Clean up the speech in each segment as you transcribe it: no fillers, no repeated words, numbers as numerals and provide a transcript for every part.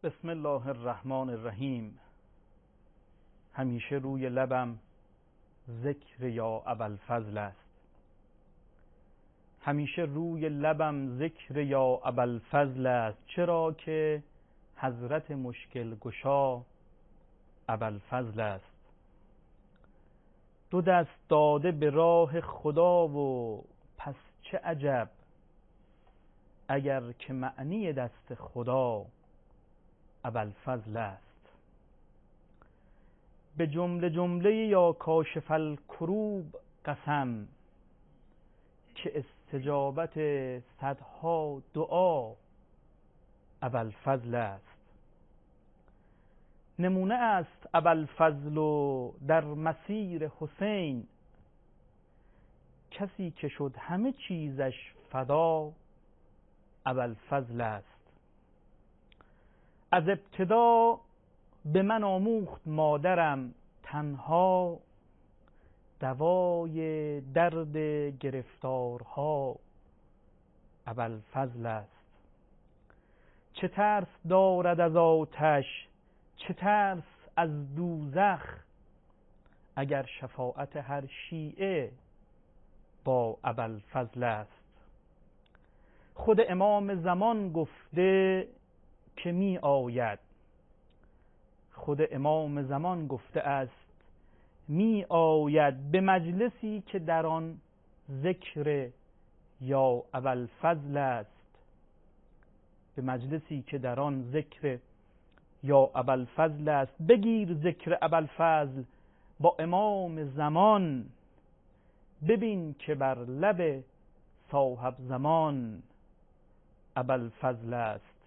بسم الله الرحمن الرحیم. همیشه روی لبم ذکر یا ابوالفضل است. همیشه روی لبم ذکر یا ابوالفضل است، چرا که حضرت مشکل گشا ابوالفضل است. دو دست داده به راه خدا و پس چه عجب اگر که معنی دست خدا ابوالفضل است. به جمله جمله یا کاشف الکروب قسم که استجابت صدها دعا ابوالفضل است. نمونه است ابوالفضل و در مسیر حسین، کسی که شد همه چیزش فدا ابوالفضل است. از ابتدا به من آموخت مادرم تنها، دوای درد گرفتارها ابوالفضل است. چه ترس دارد از آتش، چه ترس از دوزخ، اگر شفاعت هر شیعه با ابوالفضل است. خود امام زمان گفته که می آید، خود امام زمان گفته است می آید به مجلسی که در آن ذکر یا ابوالفضل است. به مجلسی که در آن ذکر یا ابوالفضل است. بگیر ذکر ابوالفضل با امام زمان، ببین که بر لب صاحب زمان ابوالفضل است.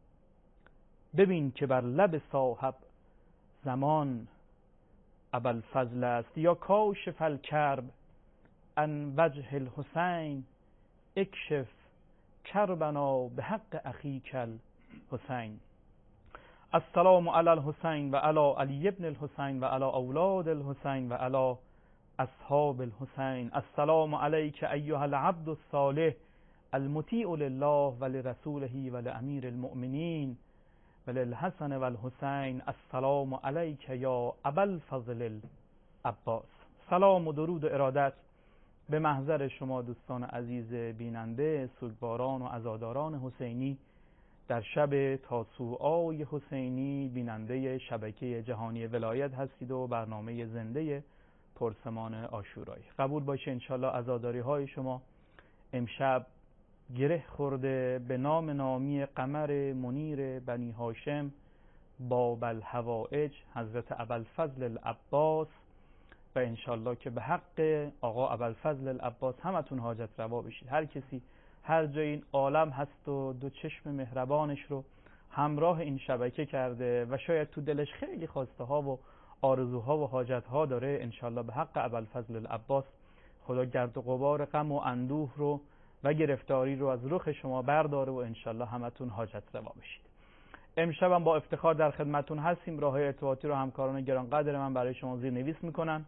ببین که بر لب صاحب زمان ابوالفضل است. یا کاشف الکرب عن وجه الحسین، اکشف کربنا به حق اخیک الحسین. السلام علی الحسین و علی علی ابن الحسین و علی اولاد الحسین و علی اصحاب الحسین. السلام علیک ایها العبد الصالح المطیع لله و لرسوله و لامیر المؤمنین و للحسن و الحسین. السلام علیک یا ابوالفضل العباس. سلام و درود و ارادت به محضر شما دوستان عزیز بیننده، سوگواران و عزاداران حسینی در شب تاسوعای حسینی، بیننده شبکه جهانی ولایت هستید و برنامه زنده پرسمان عاشورایی. قبول باشه انشالله عزاداری های شما امشب گره خورده به نام نامی قمر منیر بنی هاشم باب الحوائج حضرت ابوالفضل العباس، و انشالله که به حق آقا ابوالفضل العباس همتون حاجت روا بشید. هر کسی هر جای این عالم هست و دو چشم مهربانش رو همراه این شبکه کرده و شاید تو دلش خیلی خواسته ها و آرزوها و حاجت ها داره، انشالله به حق ابوالفضل العباس خدا گرد و غبار غم و اندوه رو و گرفتاری رو از رخ شما برداره و انشالله همتون حاجت روا بشید. امشبم با افتخار در خدمتون هستیم. راه ارتباطی رو همکاران گرانقدر من برای شما زیرنویس میکنن.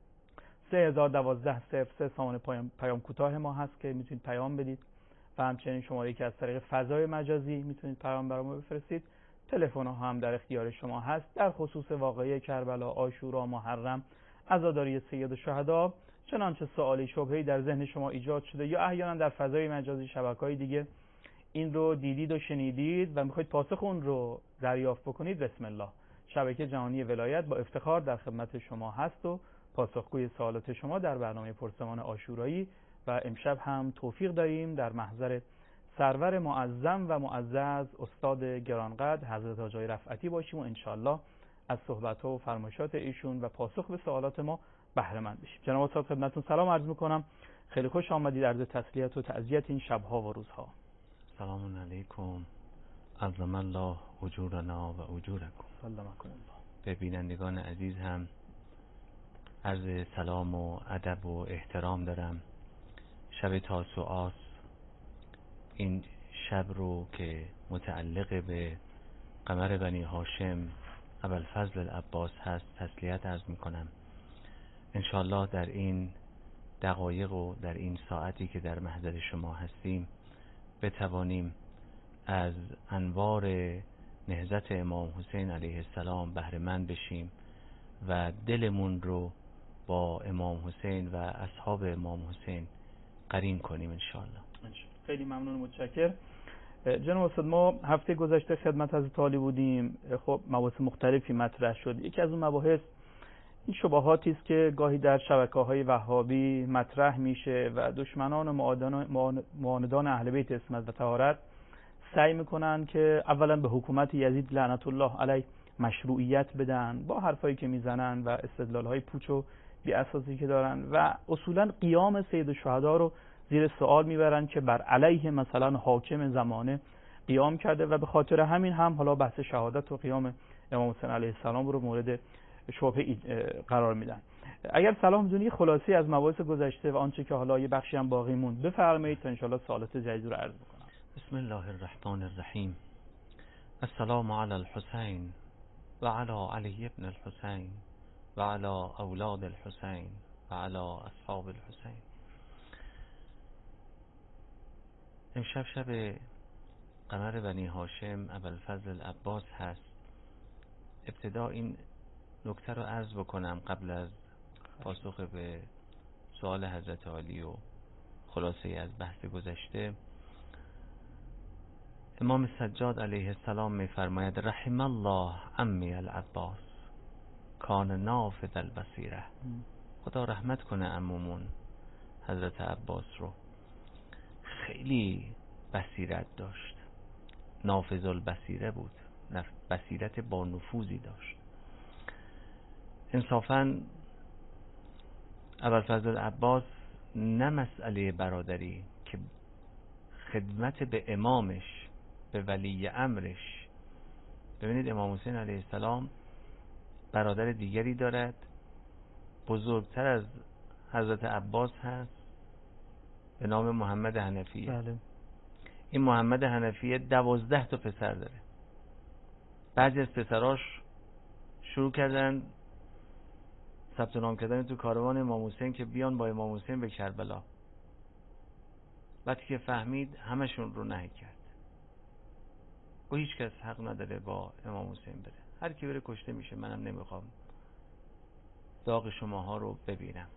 3012 سامان پیام کوتاه ما هست که میتونید پیام بدید و همچنین شماره که از طریق فضای مجازی میتونید پیام برام بفرستید. تلفن ها هم در اختیار شما هست در خصوص واقعه کربلا، عاشورا، محرم، عزاداری سید الشهدا. چنانچه سوالی شبهه‌ای در ذهن شما ایجاد شده یا احیانا در فضای مجازی شبکه‌های دیگه این رو دیدید و شنیدید و میخواید پاسخ اون رو دریافت بکنید، بسم الله، شبکه جهانی ولایت با افتخار در خدمت شما هست و پاسخگوی سوالات شما در برنامه پرسمان عاشورایی. و امشب هم توفیق داریم در محضر سرور معظم و معزز استاد گرانقدر حضرت آقای رفعتی باشیم و انشالله از صحبت‌ها و فرمایشات ایشون و پاسخ به سوالات ما بهره مند بشیم. جناب استاد خدمتتون سلام عرض می‌کنم. خیلی خوش آمدید. عرض تسلیت و تعزیت این شب‌ها و روزها. سلام علیکم، عظم الله اجورنا و اجورکم. سلام علیکم. به بینندگان عزیز هم عرض سلام و ادب و احترام دارم. شب تاسوعاست، این شب رو که متعلق به قمر بنی هاشم ابوالفضل العباس هست تسلیت عرض میکنم. انشالله در این دقایق و در این ساعتی که در محضر شما هستیم بتوانیم از انوار نهضت امام حسین علیه السلام بهره مند بشیم و دلمون رو با امام حسین و اصحاب امام حسین قرین کنیم انشاءالله. خیلی ممنون، متشکر. جناب استاد، ما هفته گذشته خدمت از طالب بودیم. خب مباحث مختلفی مطرح شد. یکی از اون مباحث این شبهاتی است که گاهی در شبکه‌های وهابی مطرح میشه و دشمنان و معاندان اهل بیت عصمت و طهارت سعی میکنن که اولا به حکومت یزید لعنت الله علیه مشروعیت بدن با حرفایی که میزنن و استدلال‌های پوچ و بی اساسی که دارن و اصولا قیام سید الشهدا رو زیر سوال میبرن که بر علیه مثلا حاکم زمانه قیام کرده و به خاطر همین هم حالا بحث شهادت و قیام امام حسین علیه السلام رو مورد شبهه قرار میدن. اگر صلاح میدونی خلاصی از مباحث گذشته و آنچه که حالا یه بخشی هم باقی موند بفرمایید تا ان شاءالله سوالات جدید رو عرض بکنم. بسم الله الرحمن الرحیم. السلام علی الحسین و علی علی ابن الحسین و علی اولاد الحسین و علی اصحاب الحسین. امشب شب قمر بنی هاشم ابوالفضل عباس هست. ابتدا این نکته رو عرض بکنم قبل از پاسخ به سوال حضرت علی و خلاصه از بحث گذشته. امام سجاد علیه السلام می‌فرماید رحم الله عمی العباس کان نافذ البصیره. خدا رحمت کنه عمومون حضرت عباس رو، خیلی بصیرت داشت، نافذ البصیره بود، بصیرت با نفوذی داشت. انصافاً ابوالفضل عباس نه مسئله برادری که خدمت به امامش، به ولی امرش. ببینید امام حسین علیه السلام برادر دیگری دارد بزرگتر از حضرت عباس هست به نام محمد حنفیه. بله. این محمد حنفیه 12 تا پسر داره. بعضی از پسراش شروع کردن ثبت نام کردن تو کاروان امام حسین که بیان با امام حسین به کربلا. وقتی که فهمید همشون رو نهی کرد. و هیچ کس حق نداره با امام حسین بره، هر کی بره کشته میشه، منم نمیخوام داغ شماها رو ببینم.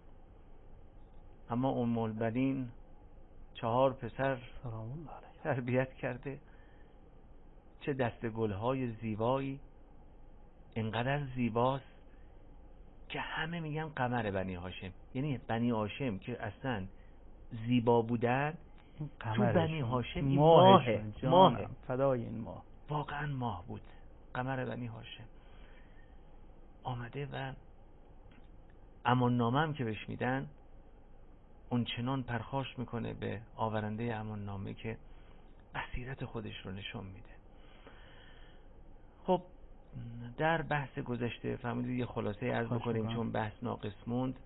اما ام البنین 4 پسر تربیت کرده، چه دست گلهای زیبایی، اینقدر زیباست که همه میگن قمر بنی هاشم. یعنی بنی هاشم که اصلا زیبا بودن، تو بنی هاشم این ماه فدای این ماه، واقعا ماه بود. قمر بنی هاشم آمده و امان نامه هم که بهش میدن اون چنان پرخاش میکنه به آورنده امان نامه که بصیرت خودش رو نشون میده. خب در بحث گذشته فهمیدید یه خلاصه عرض بکنیم چون بحث ناقص موند.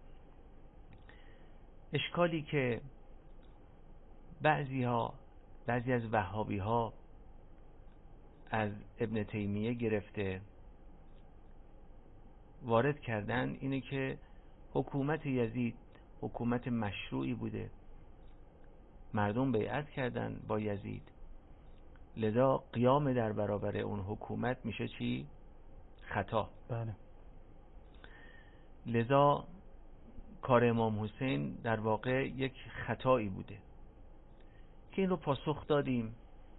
اشکالی که بعضی از وهابی ها از ابن تیمیه گرفته وارد کردن اینه که حکومت یزید حکومت مشروعی بوده، مردم بیعت کردن با یزید، لذا قیام در برابر اون حکومت میشه چی؟ خطا. بله. لذا کار امام حسین در واقع یک خطایی بوده که این رو پاسخ دادیم.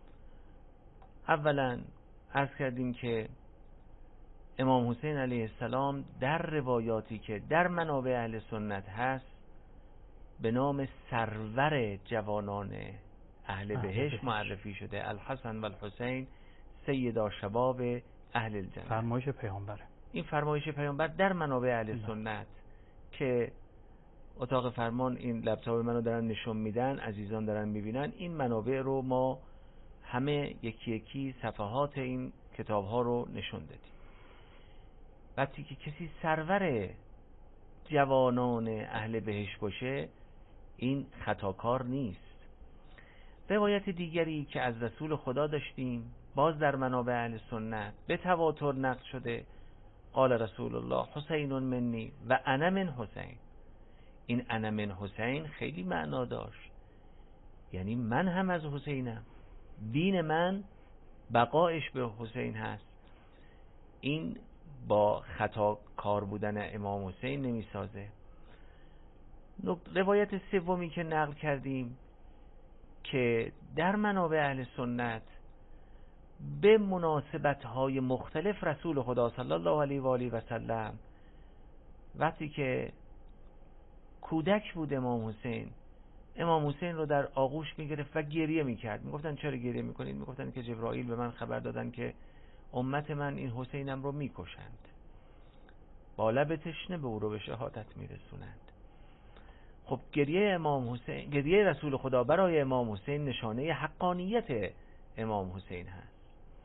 اولا عرض کردیم که امام حسین علیه السلام در روایاتی که در منابع اهل سنت هست به نام سرور جوانان اهل بهشت معرفی شده. الحسن و الحسین سیدا شباب اهل الجنه. فرمایش پیامبره. این فرمایش پیامبر در منابع اهل سنت که اتاق فرمان این لپتاپ منو دارن نشون میدن، عزیزان دارن میبینن، این منابع رو ما همه یکی یکی صفحات این کتاب ها رو نشون دادیم. وقتی که کسی سرور جوانان اهل بهشت باشه این خطاکار نیست. روایت دیگری که از رسول خدا داشتیم باز در منابع اهل سنت به تواتر نقل شده، قال رسول الله حسین منی و انا من حسین. این انا من حسین خیلی معنا داشت، یعنی من هم از حسینم، دین من بقایش به حسین هست، این با خطا کار بودن امام حسین نمیسازه. روایت سومی که نقل کردیم که در منابع اهل سنت به مناسبت‌های مختلف رسول خدا صلی الله علیه و آله و سلم وقتی که کودک بود امام حسین رو در آغوش میگرفت و گریه میکرد. میگفتن چرا گریه میکنید؟ میگفتن که جبرائیل به من خبر دادن که امت من این حسینم رو میکشند، با لب تشنه به او رو به شهادت میرسونند. خب گریه رسول خدا برای امام حسین نشانه حقانیت امام حسین هست.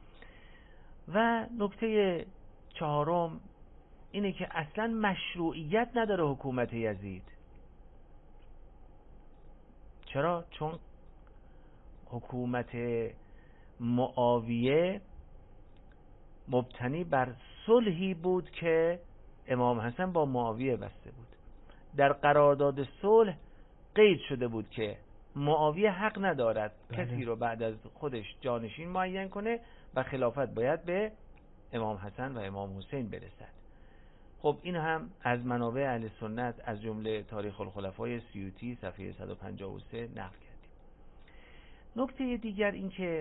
و نکته چهارم اینه که اصلا مشروعیت نداره حکومت یزید. چرا؟ چون حکومت معاویه مبتنی بر صلحی بود که امام حسن با معاویه بسته بود. در قرارداد صلح قید شده بود که معاویه حق ندارد کسی رو بعد از خودش جانشین معین کنه و خلافت باید به امام حسن و امام حسین برسد. خب این هم از منابع اهل سنت از جمله تاریخ الخلفای سیوطی صفحه 153 نقل کردیم. نکته دیگر این که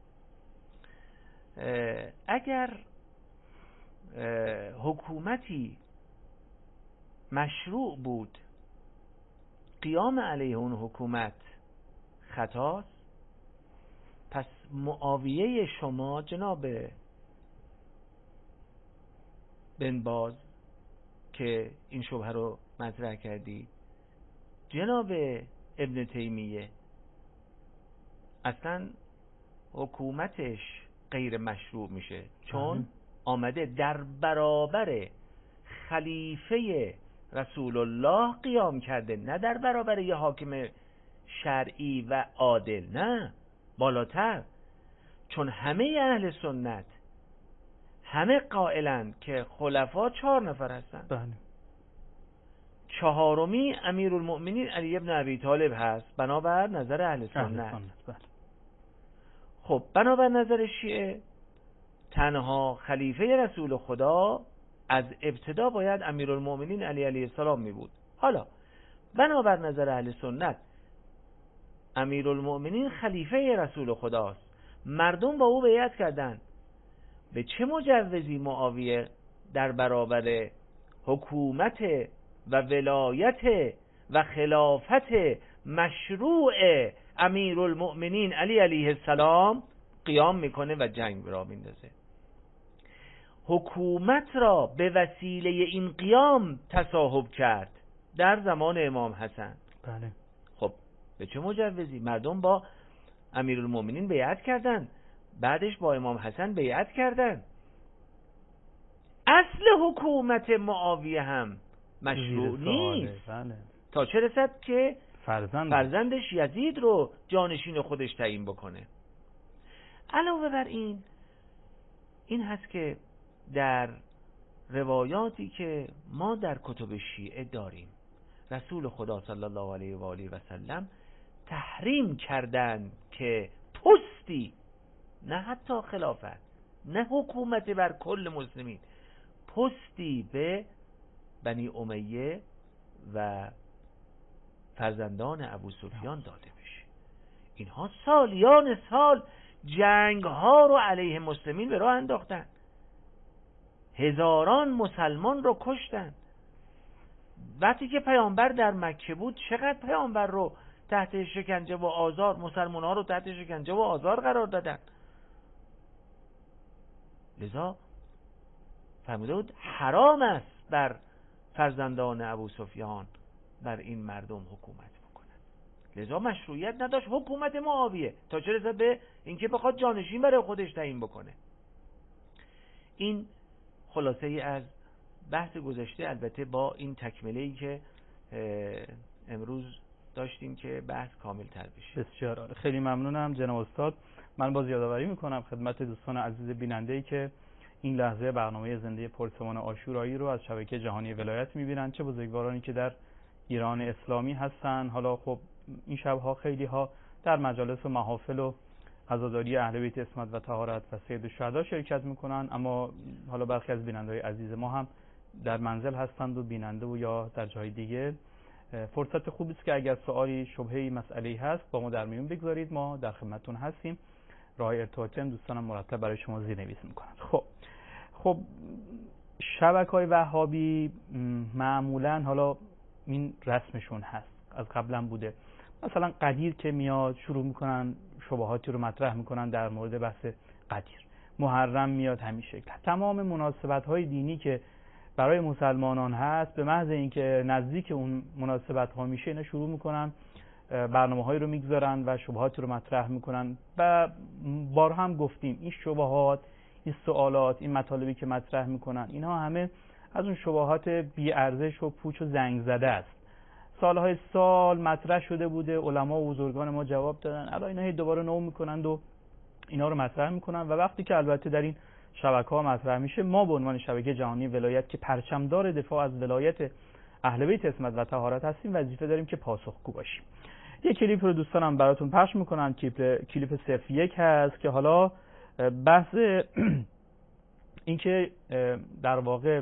اگر حکومتی مشروع بود قیام علیه اون حکومت خطاست، پس معاویه شما جناب بن باز که این شبهه رو مطرح کردی، جناب ابن تیمیه، اصلا حکومتش غیر مشروع میشه چون آمده در برابر خلیفه رسول الله قیام کرده، نه در برابر یه حاکم شرعی و عادل، نه بالاتر. چون همه اهل سنت همه قائلن که خلفا 4 نفر هستن. بله. چهارمی امیرالمؤمنین علی ابن ابی طالب هست بنابر نظر اهل سنت. بله. خب بنابر نظر شیعه تنها خلیفه رسول خدا از ابتدا باید امیرالمؤمنین علی علیه السلام می بود. حالا بنابر نظر اهل سنت امیرالمؤمنین خلیفه رسول خداست، مردم با او بیعت کردند. به چه مجوزی معاویه در برابر حکومت و ولایت و خلافت مشروع امیرالمؤمنین علی علیه السلام قیام میکنه و جنگ را میندازه؟ حکومت را به وسیله این قیام تصاحب کرد در زمان امام حسن. بله. خب به چه مجوزی؟ مردم با امیرالمؤمنین بیعت کردن، بعدش با امام حسن بیعت کردن. اصل حکومت معاویه هم مشروع نیست. بله. تا چه رسد که فرزندش یزید رو جانشین خودش تعیین بکنه. علاوه بر این هست که در روایاتی که ما در کتب شیعه داریم رسول خدا صلی الله علیه و آله و سلم تحریم کردن که پستی، نه حتی خلافت، نه حکومت بر کل مسلمین، پستی به بنی امیه و فرزندان ابو سفیان داده بشه. اینها سالیان سال جنگ ها رو علیه مسلمین به راه انداختن، هزاران مسلمان رو کشتن. وقتی که پیامبر در مکه بود چقدر پیامبر رو تحت شکنجه و آزار، مسلمان ها رو تحت شکنجه و آزار قرار دادن. لذا فرموده بود حرام است بر فرزندان ابو سفیان بر این مردم حکومت بکنن. لذا مشروعیت نداشت حکومت معاویه تا چه رسد به اینکه بخواد جانشین برای خودش تعیین بکنه. این خلاصه ای از بحث گذشته، البته با این تکمله‌ای که امروز داشتیم که بحث کامل تر بشه. بسیار عالی. خیلی ممنونم جناب استاد. من باز یادآوری میکنم خدمت دوستان عزیز بیننده‌ای که این لحظه برنامه زنده پرسمان عاشورایی رو از شبکه جهانی ولایت میبینن، چه بزرگوارانی که در ایران اسلامی هستن. حالا خب این شبها خیلی ها در مجالس و محافل و عزاداری اهل بیت عصمت و طهارت و سید الشهدا شرکت میکنن، اما حالا برخی از بیننده‌های عزیز ما هم در منزل هستند و بیننده و یا در جای دیگه. فرصت خوبی است که اگر سوالی، شبهه‌ای، مسئله‌ای هست با ما در میون بگذارید، ما در خدمتتون هستیم. راه ارتباطی هم دوستانم مرتب برای شما زیرنویس میکنن. خب شبکه‌های وهابی معمولا حالا این رسمشون هست، از قبلا بوده. مثلا قدیر که میاد شروع میکنن شبهاتی رو مطرح میکنن در مورد بحث قدیر. محرم میاد همین شکل. تمام مناسبت‌های دینی که برای مسلمانان هست، به محض اینکه نزدیک اون مناسبت‌ها میشه اینا شروع میکنن برنامه‌هایی رو میگذارن و شبهاتی رو مطرح میکنن. و بارها هم گفتیم این شبهات، این سوالات، این مطالبی که مطرح میکنن، اینها همه از اون شبهات بی ارزش و پوچ و زنگ زده است. سالهای سال مطرح شده بوده، علما و بزرگان ما جواب دادن، الان اینا دوباره نو میکنند و اینا رو مطرح میکنن. و وقتی که البته در این شبکه‌ها مطرح میشه، ما به عنوان شبکه جهانی ولایت که پرچمدار دفاع از ولایت اهل بیت عصمت و طهارت هستیم، وظیفه داریم که پاسخگو باشیم. یک کلیپ رو دوستانم براتون پخش میکنن. کلیپ 01 هست که حالا بحث این که در واقع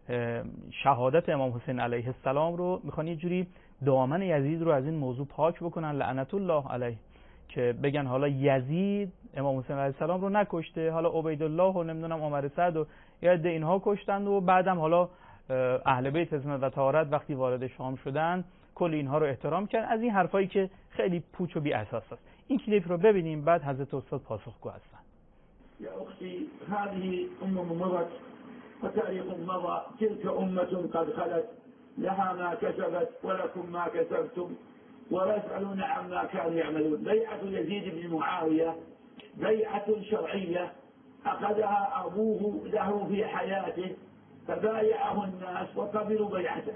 شهادت امام حسین علیه السلام رو میخوان یه جوری دامن یزید رو از این موضوع پاک بکنن، لعنت الله علیه، که بگن حالا یزید امام حسین علیه السلام رو نکشته، حالا عبیدالله و نمیدونم عمر سعد و یا عده اینها کشتند و بعدم حالا اهل بیت عصمت و طهارت وقتی وارد شام شدن کل اینها رو احترام کردن. از این حرفایی که خیلی پوچ و بی اساس است. این کلیپ رو ببینیم، بعد حضرت استاد پاسخگو هستن. يا أختي هذه مضت وتاريخ مضى، تلك أمة قد خلت لها ما كسبت ولكم ما كسبتم ولا يسألون عما كانوا يعملون. بيعة يزيد بن معاوية بيعة شرعية أخذها أبوه له في حياته، فبايعه الناس وقبلوا بيعته،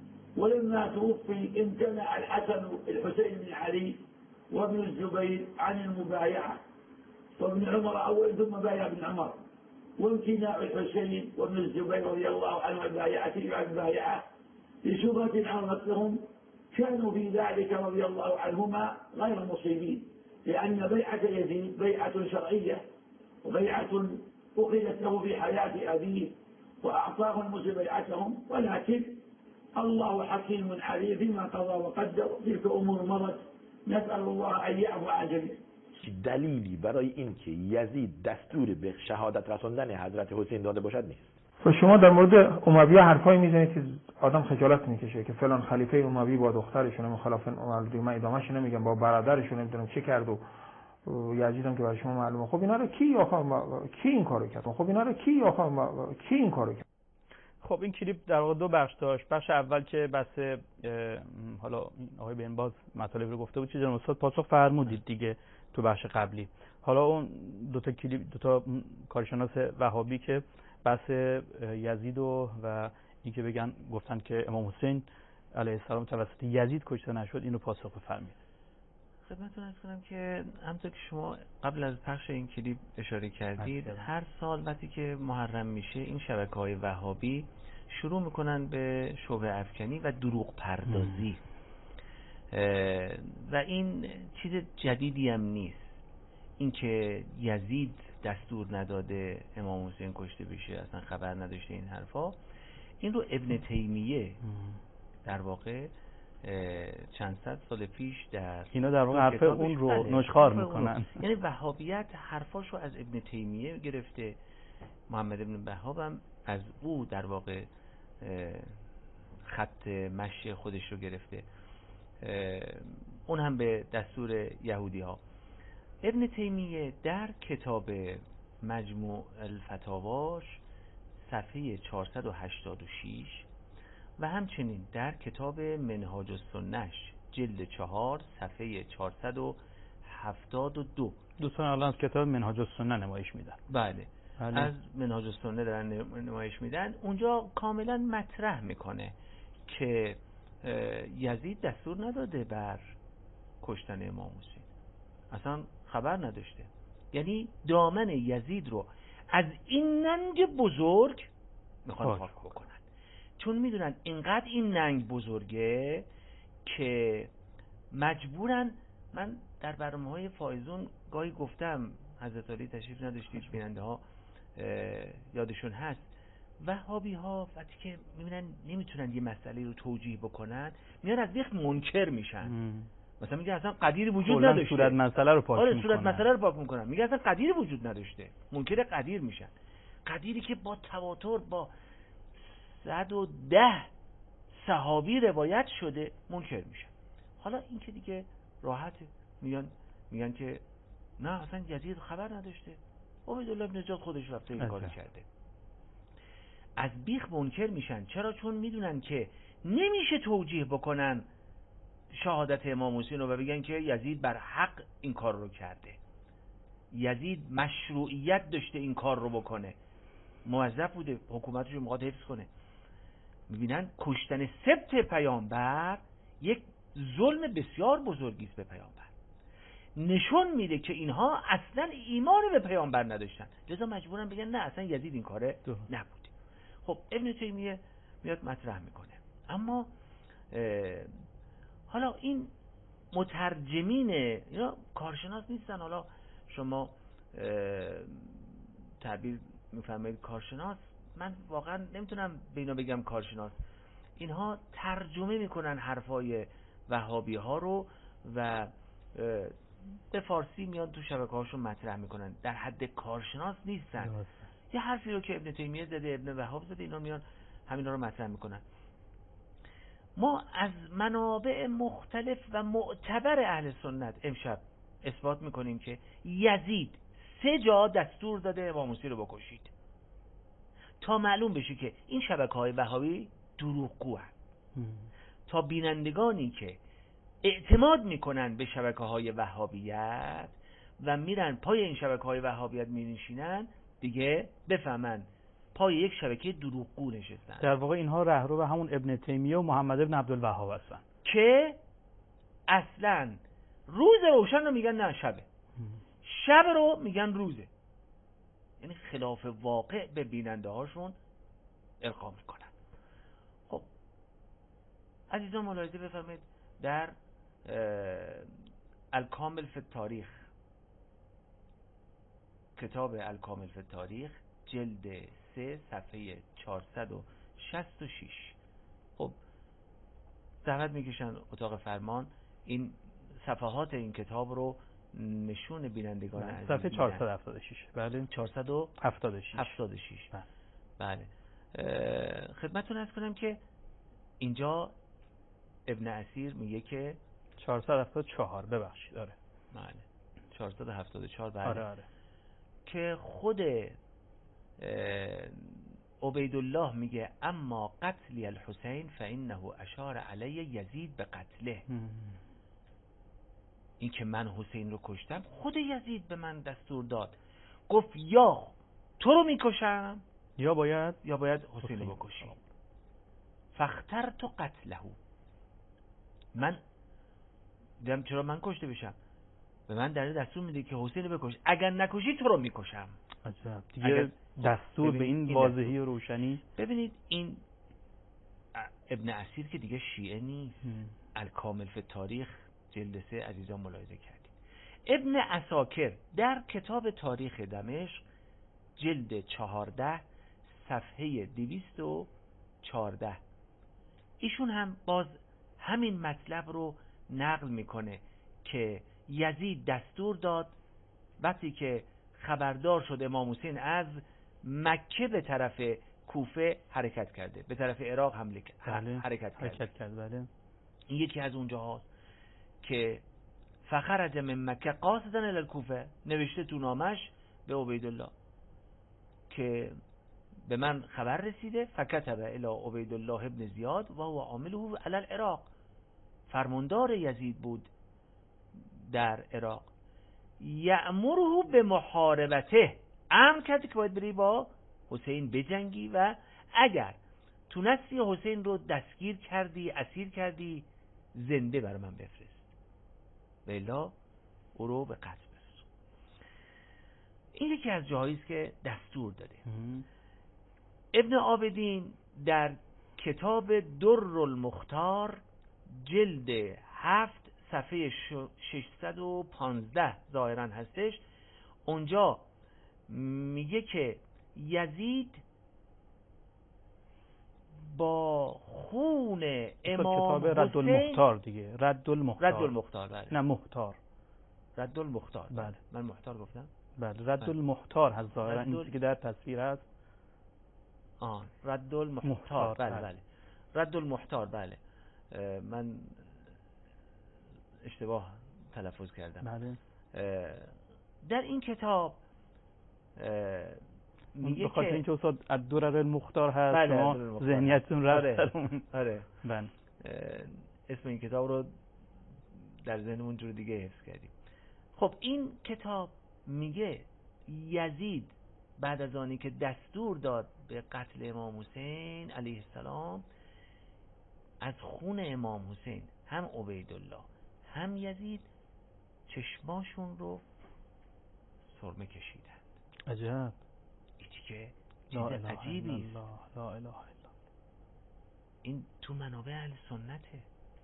ولما توفي امتنع الحسين بن علي وابن الزبير عن المبايعة، وابن عمر أول ثم بايع ابن عمر، وامتناع الحسين وابن الزبير رضي الله عنه عن بايعه لشبهة عرضت لهم، كانوا في ذلك رضي الله عنهما غير مصيبين، لأن بيعة يزيد بيعة شرعية وبيعة أخذت له في حياة أبيه وأعطاه المسلم بيعتهم، ولكن الله حكيم عليم فيما قضى وقدر، تلك أمور مضت، نسأل الله أن يعفو عن جميع. دلیلی برای این که یزید دستور به شهادت رساندن حضرت حسین داده باشد نیست. و شما در مورد امویه حرفایی میزنید که آدم خجالت میکشه، که فلان خلیفه اموی با دخترشون خلافه اموی، من ادامهش نمیگم، با برادرشون نمیدونم چه کرد و یزید هم که برای شما معلومه. خب اینا رو کی این کارو کرد؟ خب اینا رو کی این کارو کرد؟ خب این کلیپ در واقع دو بخش داشت. بخش اول که بحث حالا آقای بنباز مطالب رو گفته بود، چیزی استاد پاسخ فرمودید دیگه تو بخش قبلی. حالا اون دو تا کارشناس وهابی که بحث یزید و اینکه بگن گفتن که امام حسین علیه السلام توسط یزید کشته نشد، اینو پاسخ بفرمایید. خدمتتون عرض کنم که همونطور که شما قبل از پخش این کلیپ اشاره کردید، هر سال وقتی که محرم میشه این شبکه‌های وهابی شروع میکنن به شبهه افکنی و دروغ پردازی و این چیز جدیدی هم نیست. اینکه یزید دستور نداده امام حسین کشته بشه، اصلا خبر نداشته این حرفا، این رو ابن تیمیه در واقع چند صد سال پیش اینا در واقع حرف اون رو نشخوار میکنن. یعنی وهابیت حرفاشو از ابن تیمیه گرفته، محمد ابن وهاب هم از او در واقع خط مشی خودش رو گرفته، اون هم به دستور یهودی ها. ابن تیمیه در کتاب مجموع الفتاواش صفحه 486 و همچنین در کتاب منهاج السنهش جلد 4 صفحه 472 دوستان الان از کتاب منهاج السنه نمایش میدن. بله. از منهاج السنه دارن نمایش میدن. اونجا کاملا مطرح میکنه که یزید دستور نداده بر کشتن امام حسین، اصلا خبر نداشته. یعنی دامن یزید رو از این ننگ بزرگ میخوان پاک بکنن، چون میدونن اینقدر این ننگ بزرگه که مجبورن. من در برنامه‌های فایزون گاهی گفتم، حضرت علی تشریف نداشتید، بیننده ها یادشون هست، وهابی ها وقتی که میبینن نمیتونن یه مسئله رو توجیه بکنن میان از بیخ منکر میشن. مثلا میگه اصلا قدیری وجود نداشته، صورت مسئله رو پاک میکنن. صورت مسئله رو پاک میکنن، میگه اصلا قدیری وجود نداشته، منکر قدیر میشن. قدیری که با تواتر با 110 صحابی روایت شده منکر میشن. حالا این که دیگه راحته، میگن که نه اصلا یزید خبر نداشته، عبیدالله بن زیاد خودش رفته این کارو کرده. از بیخ منکر میشن. چرا؟ چون میدونن که نمیشه توجیه بکنن شهادت امام حسین رو و بگن که یزید بر حق این کار رو کرده، یزید مشروعیت داشته این کار رو بکنه، موظف بوده حکومتش رو میخواد حفظ کنه. میبینن کشتن سبط پیامبر یک ظلم بسیار بزرگی است به پیامبر، نشون میده که اینها اصلا ایمان به پیامبر نداشتن، لذا مجبورن بگن نه اصلا یزید این کاره نبوده. خب ابن تیمیه میاد مطرح میکنه. اما حالا این مترجمین اینا کارشناس نیستن. حالا شما تعبیر میفرمایید کارشناس، من واقعا نمیتونم به اینا بگم کارشناس. اینها ترجمه میکنن حرفای وهابی ها رو و به فارسی میان تو شبکه هاشون مطرح میکنن، در حد کارشناس نیستن. یه حرفی رو که ابن تیمیه زده، ابن وهاب زده، اینا میان همینا رو مطرح میکنن. ما از منابع مختلف و معتبر اهل سنت امشب اثبات میکنیم که یزید 3 جا دستور داده امام حسین رو بکشید، تا معلوم بشه که این شبکه‌های وهابی دروغگو هستند، تا بینندگانی که اعتماد میکنن به شبکه‌های وهابیت و میرن پای این شبکه‌های وهابیت مینشینن دیگه بفهمن پای یک شبکه دروغگو نشستن. در واقع اینها رهرو به همون ابن تیمیه و محمد ابن عبدالوهاب هستن که اصلا روز روشن رو میگن نه شبه، شب رو میگن روزه، یعنی خلاف واقع به بیننده هاشون القا میکنن. خب عزیزان ملاحظه بفرمایید، در الکامل فی التاریخ، کتاب الکامل فی التاریخ جلد 3 صفحه 466. خب زحمت میکشن اتاق فرمان این صفحات این کتاب رو نشون بینندگان عزیز. صفحه 476. بله 476. بله خدمتتون عرض کنم که اینجا ابن اسیر میگه که 474 ببخشید. بله 474. بله آره. که خود عبیدالله میگه اما قتلی الحسین فانه اشار علی یزید به قتله. این که من حسین رو کشتم خود یزید به من دستور داد، گفت یا تو رو میکشم یا باید حسین رو بکشی. فاختر تو قتله، من دیدم چرا من کشته بشم، به من در دستور میده که حسین رو بکش، اگر نکشی تو رو میکشم. عجب دیگه دستور به این واضحی و روشنی. ببینید این ابن اسیر که دیگه شیعه نیست. الکامل فی التاریخ جلد 3 عزیزان ملاحظه کردید. ابن عساکر در کتاب تاریخ دمشق جلد 14 صفحه 214 ایشون هم باز همین مطلب رو نقل میکنه که یزید دستور داد وقتی که خبردار شد امام حسین از مکه به طرف کوفه حرکت کرده، به طرف عراق حرکت کرده. بله. این یکی از اونجا هاست که فخرج من مکه قاصدا الی الکوفه، نوشته تو نامش به عبیدالله که به من خبر رسیده، فکتب الی عبیدالله ابن زیاد و هو عامله علی العراق، فرماندار یزید بود در عراق، یأمره به محاربته، امر کرد که باید بری با حسین بجنگی و اگر تونستی حسین رو دستگیر کردی، اسیر کردی، زنده برای من بفرست، بلا او رو به قتل برس. این یکی از جاهایی است که دستور داده. ابن عابدین در کتاب در المختار جلد 7 صفحه 615 ظاهرا هستش. اونجا میگه که یزید با خون امام کتاب رد المختار دیگه. رد المختار بله. نه محتار. رد المختار. بله. من محتار گفتم؟ بله رد المختار هست ظاهرا این چیزی که در تصویر هست. رد المختار. بله. رد المختار. بله. من اشتباه تلفظ کردم. بله. در این کتاب میگه به خاطر اینکه استاد الدرر المختار هست. بله، شما ذهنیتتون رفت. آره. بله. اسم این کتاب رو در ذهنمون جور دیگه حفظ کردیم. خب این کتاب میگه یزید بعد از آنی که دستور داد به قتل امام حسین علیه السلام، از خون امام حسین هم عبیدالله هم یزید چشماشون رو سرمه کشیدن. عجب. این که چیز عجیبی است. لا اله الا الله. این تو منابع اهل سنته.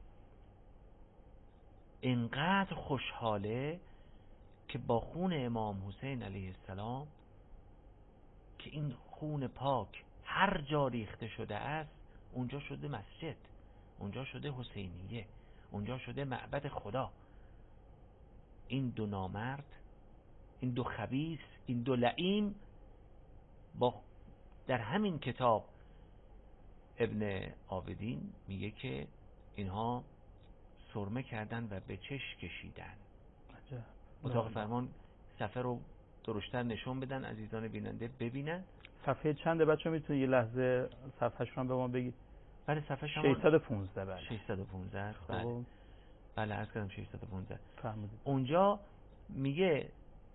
اینقدر خوشحاله که با خون امام حسین علیه السلام، که این خون پاک هر جا ریخته شده است اونجا شده مسجد، اونجا شده حسینیه، اونجا شده معبد خدا. این دو نامرد، این دو خبیث، این دو لعین با در همین کتاب ابن عابدین میگه که اینها سرمه کردن و به چشم کشیدن. اتاق فرمان صفحه رو درشتر نشون بدن عزیزان بیننده ببینن. صفحه چنده بچه؟ میتونی یه لحظه صفحه‌شون رو به ما بگید؟ بله صفحه شما 615. بله 615. خب بله عرض کردم 615. فهمیدید. اونجا میگه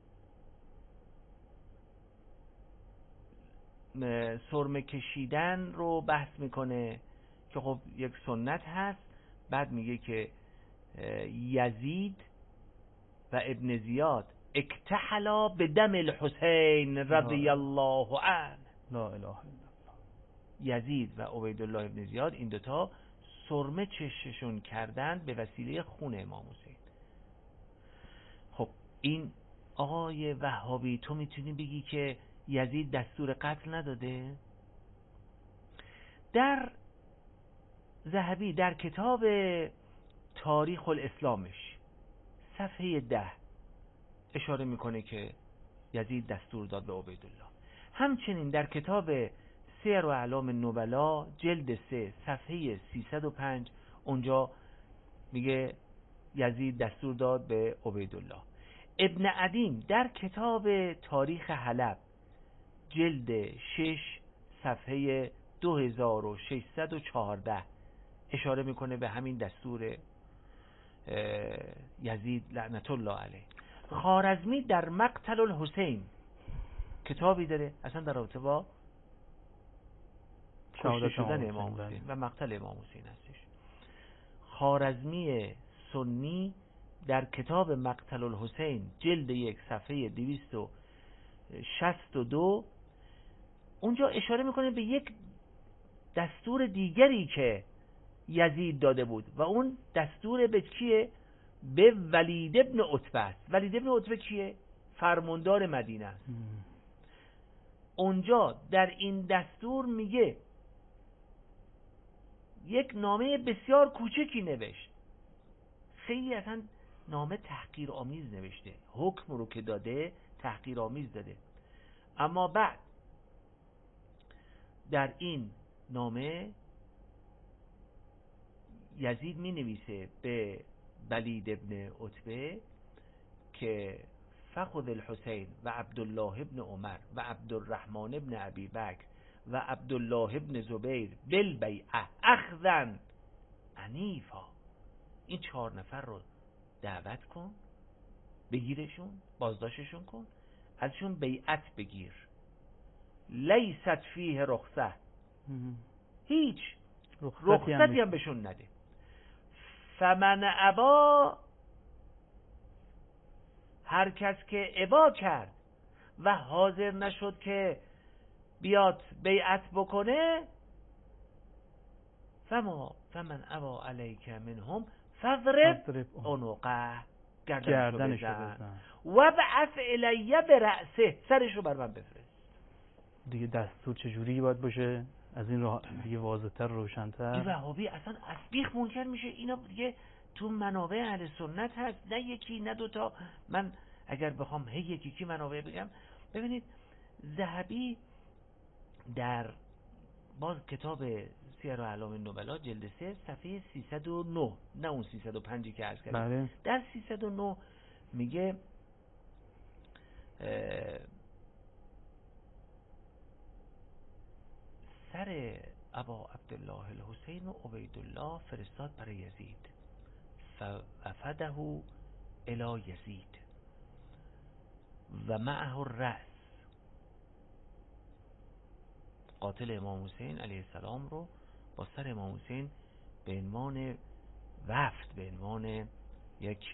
سرمه کشیدن رو بحث میکنه که خب یک سنت هست. بعد میگه که یزید و ابن زیاد اکتحلا به دم الحسین رضی الله عنه. لا اله الا الله. یزید و عبیدالله ابن زیاد این دوتا سرمه چششون کردن به وسیله خون امام حسین. خب این آقای وهابی تو میتونی بگی که یزید دستور قتل نداده؟ در ذهبی در کتاب تاریخ الاسلامش صفحه 10 اشاره میکنه که یزید دستور داد به عبیدالله. همچنین در کتاب سیر و اعلام النبلا جلد 3 صفحه 305 اونجا میگه یزید دستور داد به عبیدالله. ابن عدیم در کتاب تاریخ حلب جلد 6 صفحه 2614 اشاره میکنه به همین دستور یزید لعنت الله علیه. خوارزمی در مقتل الحسین کتابی داره اصلا در رابطه با کشته شدن امام حسین و مقتل امام حسین هستش. خوارزمی سنی در کتاب مقتل الحسین جلد 1 صفحه 262 اونجا اشاره میکنه به یک دستور دیگری که یزید داده بود و اون دستور به کیه؟ به ولید ابن عتبه است. ولید ابن عتبه کیه؟ فرماندار مدینه است. اونجا در این دستور میگه یک نامه بسیار کوچکی نوشت، خیلی اصلا نامه تحقیر آمیز نوشته، حکم رو که داده تحقیر آمیز داده. اما بعد در این نامه یزید می نویسه به ولید ابن عتبه که فخذ الحسین و عبدالله ابن عمر و عبدالرحمن ابن ابی بکر و عبدالله ابن زبیر بالبیعه اخذا عنیفا. این 4 نفر رو دعوت کن، بگیرشون، بازداشتشون کن، ازشون بیعت بگیر. لیست فیه رخصه، هیچ رخصتی هم بهشون نده. فمن ابا، هر کس که ابا کرد و حاضر نشد که بیاد بیعت بکنه، فمن ابا علیک منهم فضرب عنقه، گردنشو بزن و بعث الیه برأسه، سرشو بر من بفرست. دیگه دستور چجوری باید باشه؟ از این راه دیگه واضح‌تر روشن‌تر. این وهابی اصلا از بیخ منکر میشه. اینا دیگه تو منابع اهل سنت هست، نه یکی نه دوتا. من اگر بخوام یکی منابع بگم، ببینید ذهبی در باز کتاب سیر اعلام النبلا جلد 3 صفحه 309، نه اون 305 که عرض کردم، بله. در 309 میگه سر ابا عبدالله الحسین و عبیدالله فرستاد برای یزید، فافده الی یزید و معه الرأس. قاتل امام حسین علیه السلام رو با سر امام حسین به عنوان وفد، به عنوان یک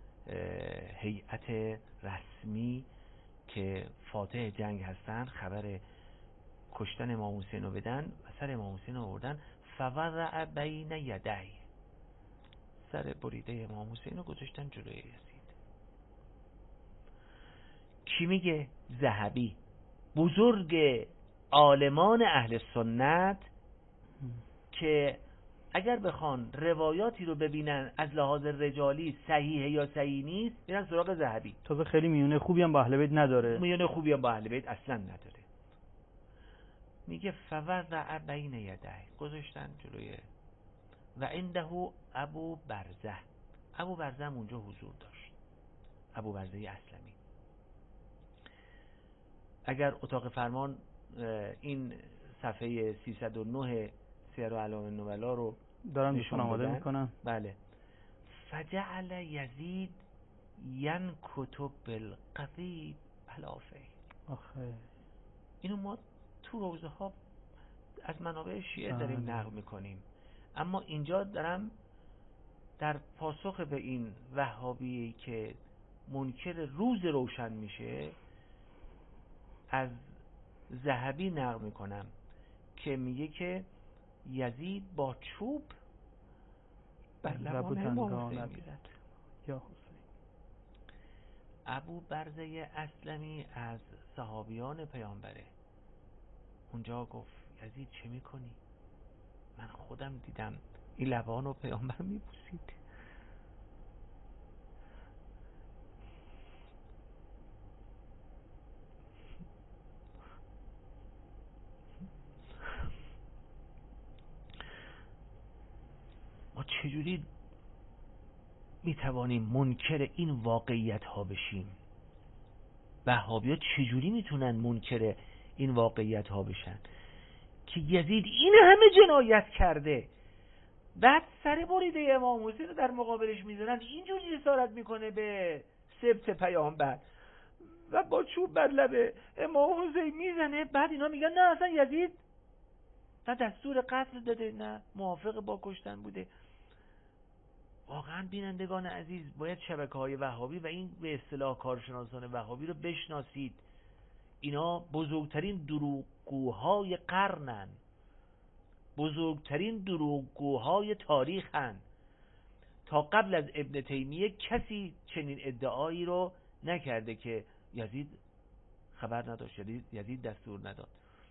هیئت رسمی که فاتح جنگ هستن، خبر کشتن امام حسین رو بدن و سر امام حسین رو آوردن. فوضع بین یدی، سر بریده امام حسین رو گذاشتن جلوی یزید. کی میگه؟ ذهبی، بزرگ عالمان اهل سنت، که اگر بخوان روایاتی رو ببینن از لحاظ رجالی صحیحه یا صحیح نیست، میرن سراغ ذهبی. تازه خیلی میونه خوبی هم با اهل بیت نداره. میونه خوبی هم با اهل بیت اصلا نداره. میگه فوضع بین یدی، گذاشتن جلوی، و عنده ابو برزه. ابو برزه هم اونجا حضور داشت، ابو برزه اسلمی. اگر اتاق فرمان این صفحه 309 سیر اعلام النبلا رو دارن نشون آماده میکنن. بله. فجعل یزید ینکت بالقضیب بلافه. آخه اینو ما تو روزه ها از منابع شیعه داریم نقل میکنیم، اما اینجا دارم در پاسخ به این وهابی که منکر روز روشن میشه از ذهبی نقل میکنم که میگه که یزید با چوب بر لبان امام حسین میزد. یا حسین. ابو برزه اسلمی از صحابیان پیامبره، اونجا گفت یزید چه میکنی؟ من خودم دیدم این لبانو پیامبر میبوسید. ما چجوری میتوانیم منکر این واقعیت ها بشیم؟ وهابی ها چجوری میتونن منکر این واقعیت ها بشن که یزید این همه جنایت کرده، بعد سر بریده امام حسین رو در مقابلش میذارن، اینجور جسارت میکنه به سبت پیامبر و با چوب بر لب امام حسین میزنه. بعد اینا میگن نه اصلا یزید نه دستور قتل داده نه موافق با کشتن بوده. واقعا بینندگان عزیز باید شبکه‌های وهابی و این به اصطلاح کارشناسان وهابی رو بشناسید. اینا بزرگترین دروغگوهای قرنن، بزرگترین دروغگوهای تاریخن. تا قبل از ابن تیمیه کسی چنین ادعایی رو نکرده که یزید خبر نداشت، یزید دستور نداد.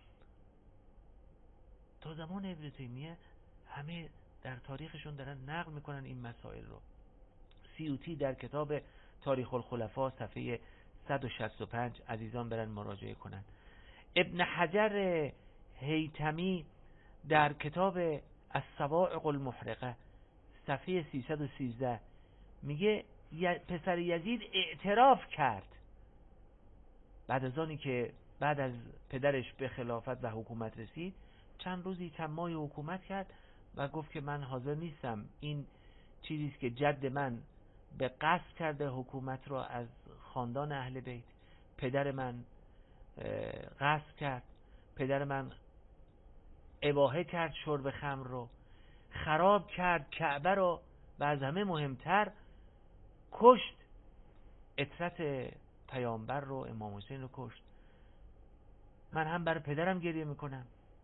تا زمان ابن تیمیه همه در تاریخشون دارن نقل میکنن این مسائل رو. سیوطی در کتاب تاریخ الخلفاء صفحه 165 عزیزان برن مراجعه کنن. ابن حجر هیتمی در کتاب الصواعق المحرقه صفحه 313 میگه پسر یزید اعتراف کرد بعد از آنی که بعد از پدرش به خلافت و حکومت رسید، چند روزی چند ماهی حکومت کرد و گفت که من حاضر نیستم، این چیزیست که جد من به قصد کرده حکومت رو از خاندان اهل بیت، پدر من قصد کرد، پدر من اباحه کرد شرب خمر رو، خراب کرد کعبه رو و از همه مهمتر کشت عترت پیامبر رو، امام حسین رو کشت. من هم برای پدرم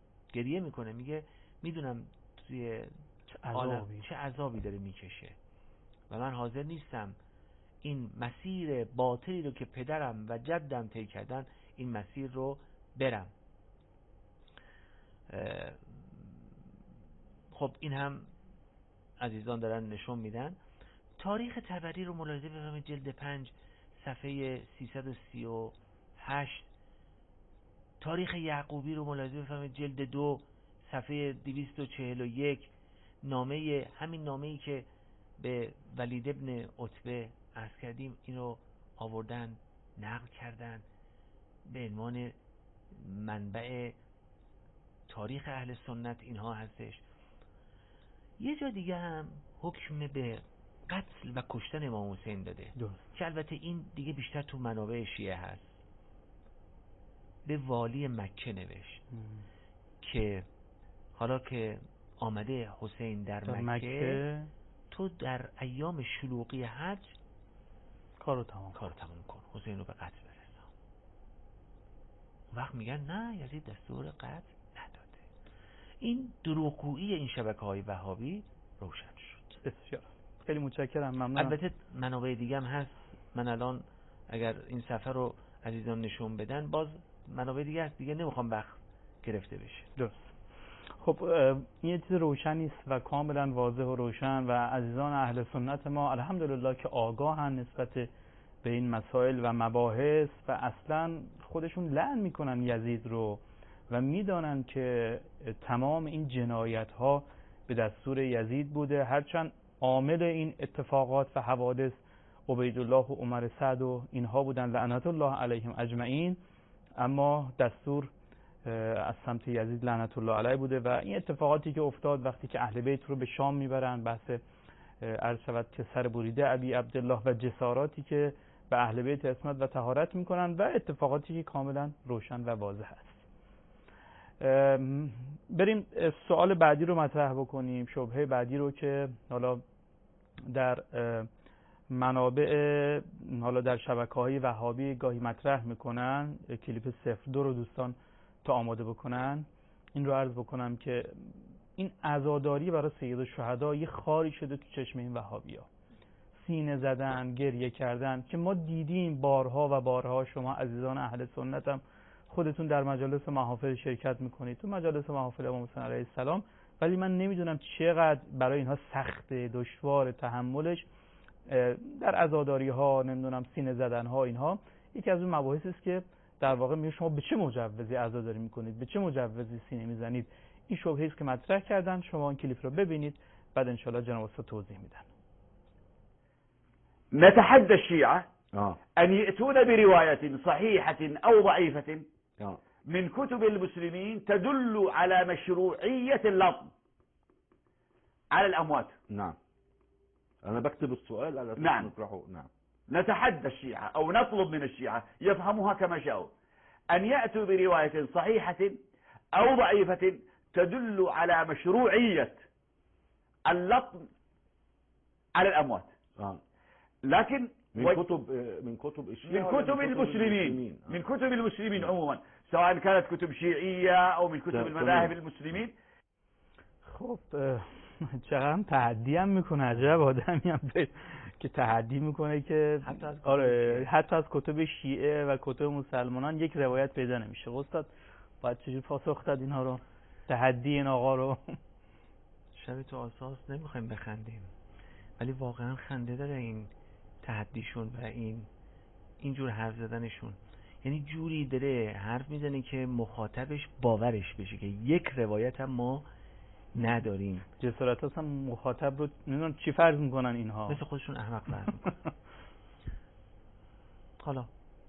گریه میکنه، میگه میدونم توی عالم چه عذابی داره میکشه. و من حاضر نیستم این مسیر باطلی رو که پدرم و جدم طی کردن این مسیر رو برم. خب این هم عزیزان دارن نشون میدن. تاریخ طبری رو ملاحظه بفرمایید، جلد 5 صفحه 338. تاریخ یعقوبی رو ملاحظه بفرمایید، جلد 2 صفحه 241. همین نامه‌ای که به ولید ابن عتبه عرض کردیم اینو آوردن نقل کردن به عنوان منبع تاریخ اهل سنت اینها هستش. یه جا دیگه هم حکم به قتل و کشتن امام حسین داده که البته این دیگه بیشتر تو منابع شیعه هست. به والی مکه نوشت که حالا که آمده حسین در مکه تو در ایام شلوغی حج کارو تمام کن، حسین رو به قتل برسان. وقت میگن نه، یزید دستور قتل نداده. این دروغگویی این شبکه‌های وهابی روشن شد. بسیار خیلی متشکرم، ممنونم. البته منابع دیگه هم هست، من الان اگر این صفحه رو عزیزان نشون بدن باز منابع دیگه هست، دیگه نمیخوام وقت گرفته بشه. درست. خب این یه چیز روشنی است و کاملا واضح و روشن و عزیزان اهل سنت ما الحمدلله که آگاهن نسبت به این مسائل و مباحث و اصلا خودشون لعن میکنن یزید رو و میدانن که تمام این جنایت ها به دستور یزید بوده، هرچند عامل این اتفاقات و حوادث عبیدالله و عمر سعد و اینها بودن لعنت الله علیهم اجمعین، اما دستور از سمت یزید لعنت الله علیه بوده. و این اتفاقاتی که افتاد وقتی که اهل بیت رو به شام میبرن، بحث عرض شود که سر بریده ابی عبدالله و جساراتی که به اهل بیت عصمت و طهارت میکنن و اتفاقاتی که کاملا روشن و واضح است. بریم سوال بعدی رو مطرح بکنیم، شبهه بعدی رو که حالا در منابع حالا در شبکه‌های وهابی گاهی مطرح میکنن. کلیپ 02 رو دوستان تا آماده بکنن. این رو عرض بکنم که این عزاداری برای سید الشهدا یه خاری شده تو چشم این وهابی‌ها، سینه زدن، گریه کردن که ما دیدیم بارها و بارها. شما عزیزان اهل سنت هم خودتون در مجالس محافل شرکت میکنید، تو مجالس محافل امام حسین علیه السلام، ولی من نمیدونم چقدر برای اینها سخت دشوار تحملش در عزاداری ها، نمیدونم سینه زدن ها. اینها یکی از اون مباحثی است که در واقع میگه شما به چه مجوزی عزاداری میکنید، به چه مجوزی سینه میزنید. این شبهه است که مطرح کردن. شما این کلیپ رو ببینید، بعد ان شاء الله جناب استاد توضیح میدن. نتحدى الشيعة أن يأتون برواية صحيحة أو ضعيفة من كتب المسلمين تدل على مشروعية اللطم على الأموات. نعم، أنا بكتب السؤال على نعم. نطرحه. نعم. نتحدى الشيعة أو نطلب من الشيعة يفهموها كما شاءوا أن يأتوا برواية صحيحة أو ضعيفة تدل على مشروعية اللطم على الأموات. لكن من كتب الشيعة، من كتب المسلمين من كتب المسلمين عموما، سواء كانت كتب شيعية أو من كتب المذاهب المسلمين. خب چقدر تحدی هم میکنه، عجب آدمی هم که تحدی میکنه که حتی از کتب شیعه و کتب مسلمانان یک روایت پیدا نمیشه. استاد باید چجور پاسخ داد اینها رو، تحدی این آقا رو؟ شب تو آساس نمیخوایم بخندیم، ولی واقعا خنده داره این تحدیشون و اینجور حرف زدنشون. یعنی جوری داره حرف میزنه که مخاطبش باورش بشه که یک روایت هم ما نداریم. جسارت هستم مخاطب رو نمیدونم چی فرض میکنن اینها، مثل خودشون احمق فرض میکنن. حالا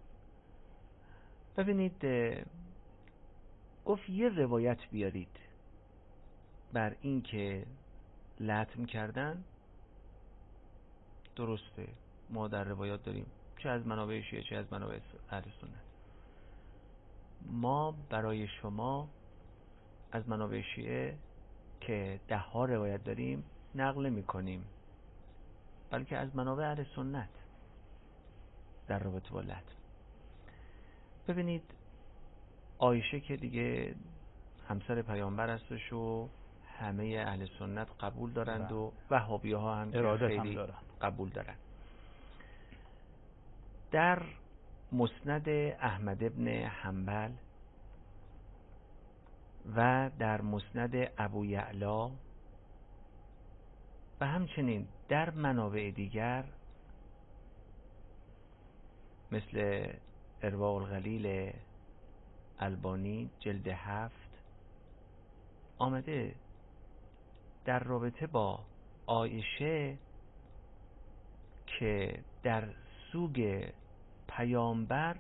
ببینید، گفت یه روایت بیارید بر این که لطم کردن. درسته، ما در روایات داریم، چه از منابع شیعه چه از منابع اهل سنت. ما برای شما از منابع شیعه که 10 روایت داریم نقل میکنیم، بلکه از منابع اهل سنت در رابطه با لطم. ببینید عایشه که دیگه همسر پیامبر هستش و همه اهل سنت قبول دارند و وهابی‌ها هم اراده خیلی هم دارن. قبول دارن. در مسند احمد ابن حنبل و در مسند ابو یعلا و همچنین در منابع دیگر مثل ارواء الغلیل البانی جلد 7 آمده در رابطه با عایشه که در سوگ پیامبر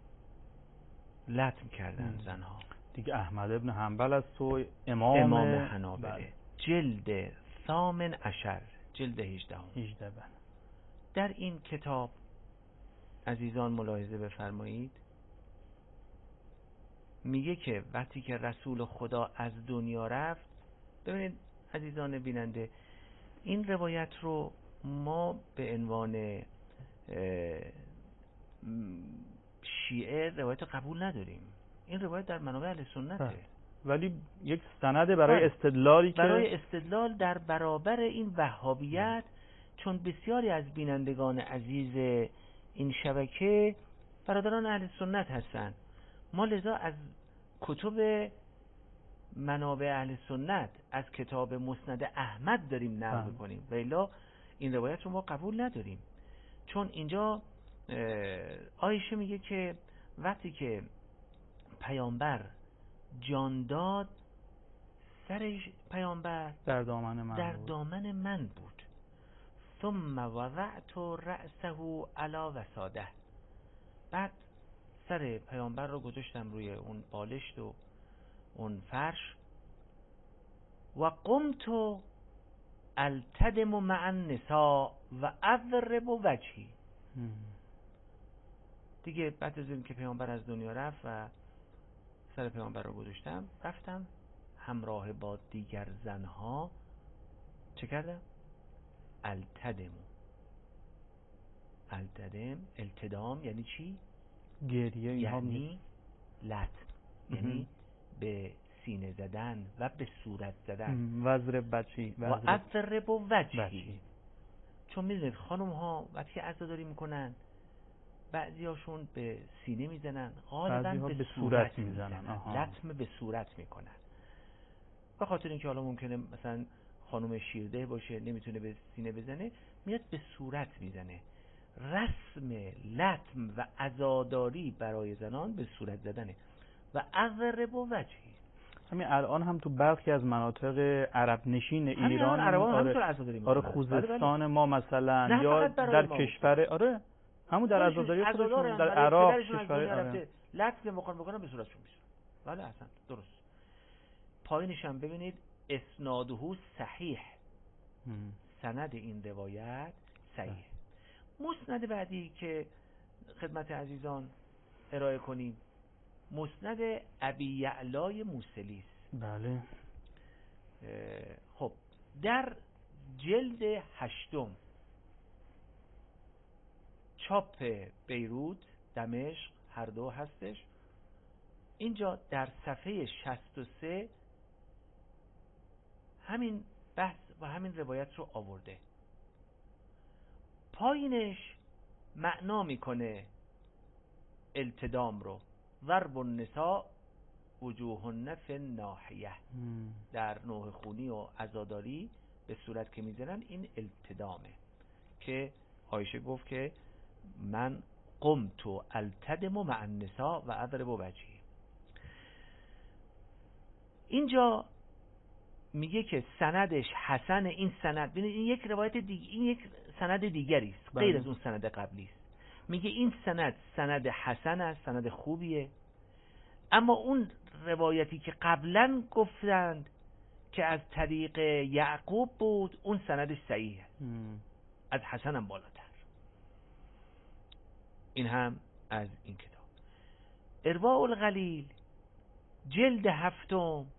لطم کردن زنها. دیگه احمد ابن حنبل است و امام حنابله، جلد 18 جلد 18. در این کتاب عزیزان ملاحظه بفرمایید میگه که وقتی که رسول خدا از دنیا رفت، ببینید عزیزان بیننده، این روایت رو ما به عنوان شیعه روایت قبول نداریم. این روایت در منابع اهل سنته، ولی یک سند برای استدلالی که برای استدلال در برابر این وهابیت، چون بسیاری از بینندگان عزیز این شبکه برادران اهل سنت هستند. ما لذا از کتب منابع اهل سنت، از کتاب مسند احمد داریم نقل می‌کنیم، ولی این روایت رو ما قبول نداریم. چون اینجا عایشه میگه که وقتی که پیامبر جان داد، سر پیامبر در دامن من بود. ثم وضعت رأسه علی وساده، بعد سر پیامبر رو گذاشتم روی اون بالشت و اون فرش. و قمت التدم مع النساء و اضرب وجهی. دیگه بعد از این که پیامبر از دنیا رفت و سر پیامبر رو گذاشتم، رفتم همراه با دیگر زنها چه کردم؟ التدام یعنی چی؟ گریه، یعنی لطم، یعنی به سینه زدن و به صورت زدن. وزر بچی و اضرب وجهی. چون میدونید خانم ها وقتی عزاداری میکنن، بعضی هاشون به سینه میزنن، غالبا به صورت میزنن، لطم به صورت میکنن. به خاطر اینکه حالا ممکنه مثلا خانم شیرده باشه، نمیتونه به سینه بزنه، میاد به صورت میزنه. رسم لطم و عزاداری برای زنان به صورت زدنه. و اضرب وجهی. همین الان هم تو برخی از مناطق عرب نشین ایران آره خوزستان ما مثلا، یا در کشور همون در عزاداری خودشون در عراق کشور لطم مخالف بکنن به صورتشون میشه. بله اصلا درست. پایینش هم ببینید اسناده صحیح، سند این روایت صحیح. مسند بعدی که خدمت عزیزان ارائه کنیم مسند ابی یعلای موصلی است. بله. خب در جلد 8 چاپ بیروت دمشق هر دو هستش. اینجا در صفحه 63 همین بحث و همین روایت رو آورده. پایینش معنا میکنه التدام رو، ضرب النساء وجوهن فی الناحیه. در نوح خونی و عزاداری به صورت که میزنن این التدامه، که عایشه گفت که من قمت التدم مع النساء و اضرب وجهی. اینجا میگه که سندش حسن. این سند ببینید این یک روایت دیگه، این یک سند دیگری است غیر از اون سند قبلی است. میگه این سند حسن است، سند خوبیه. اما اون روایتی که قبلا گفتند که از طریق یعقوب بود، اون سندش صحیحه، از حسن هم بالاتر. این هم از این کتاب ارواء الغلیل جلد 7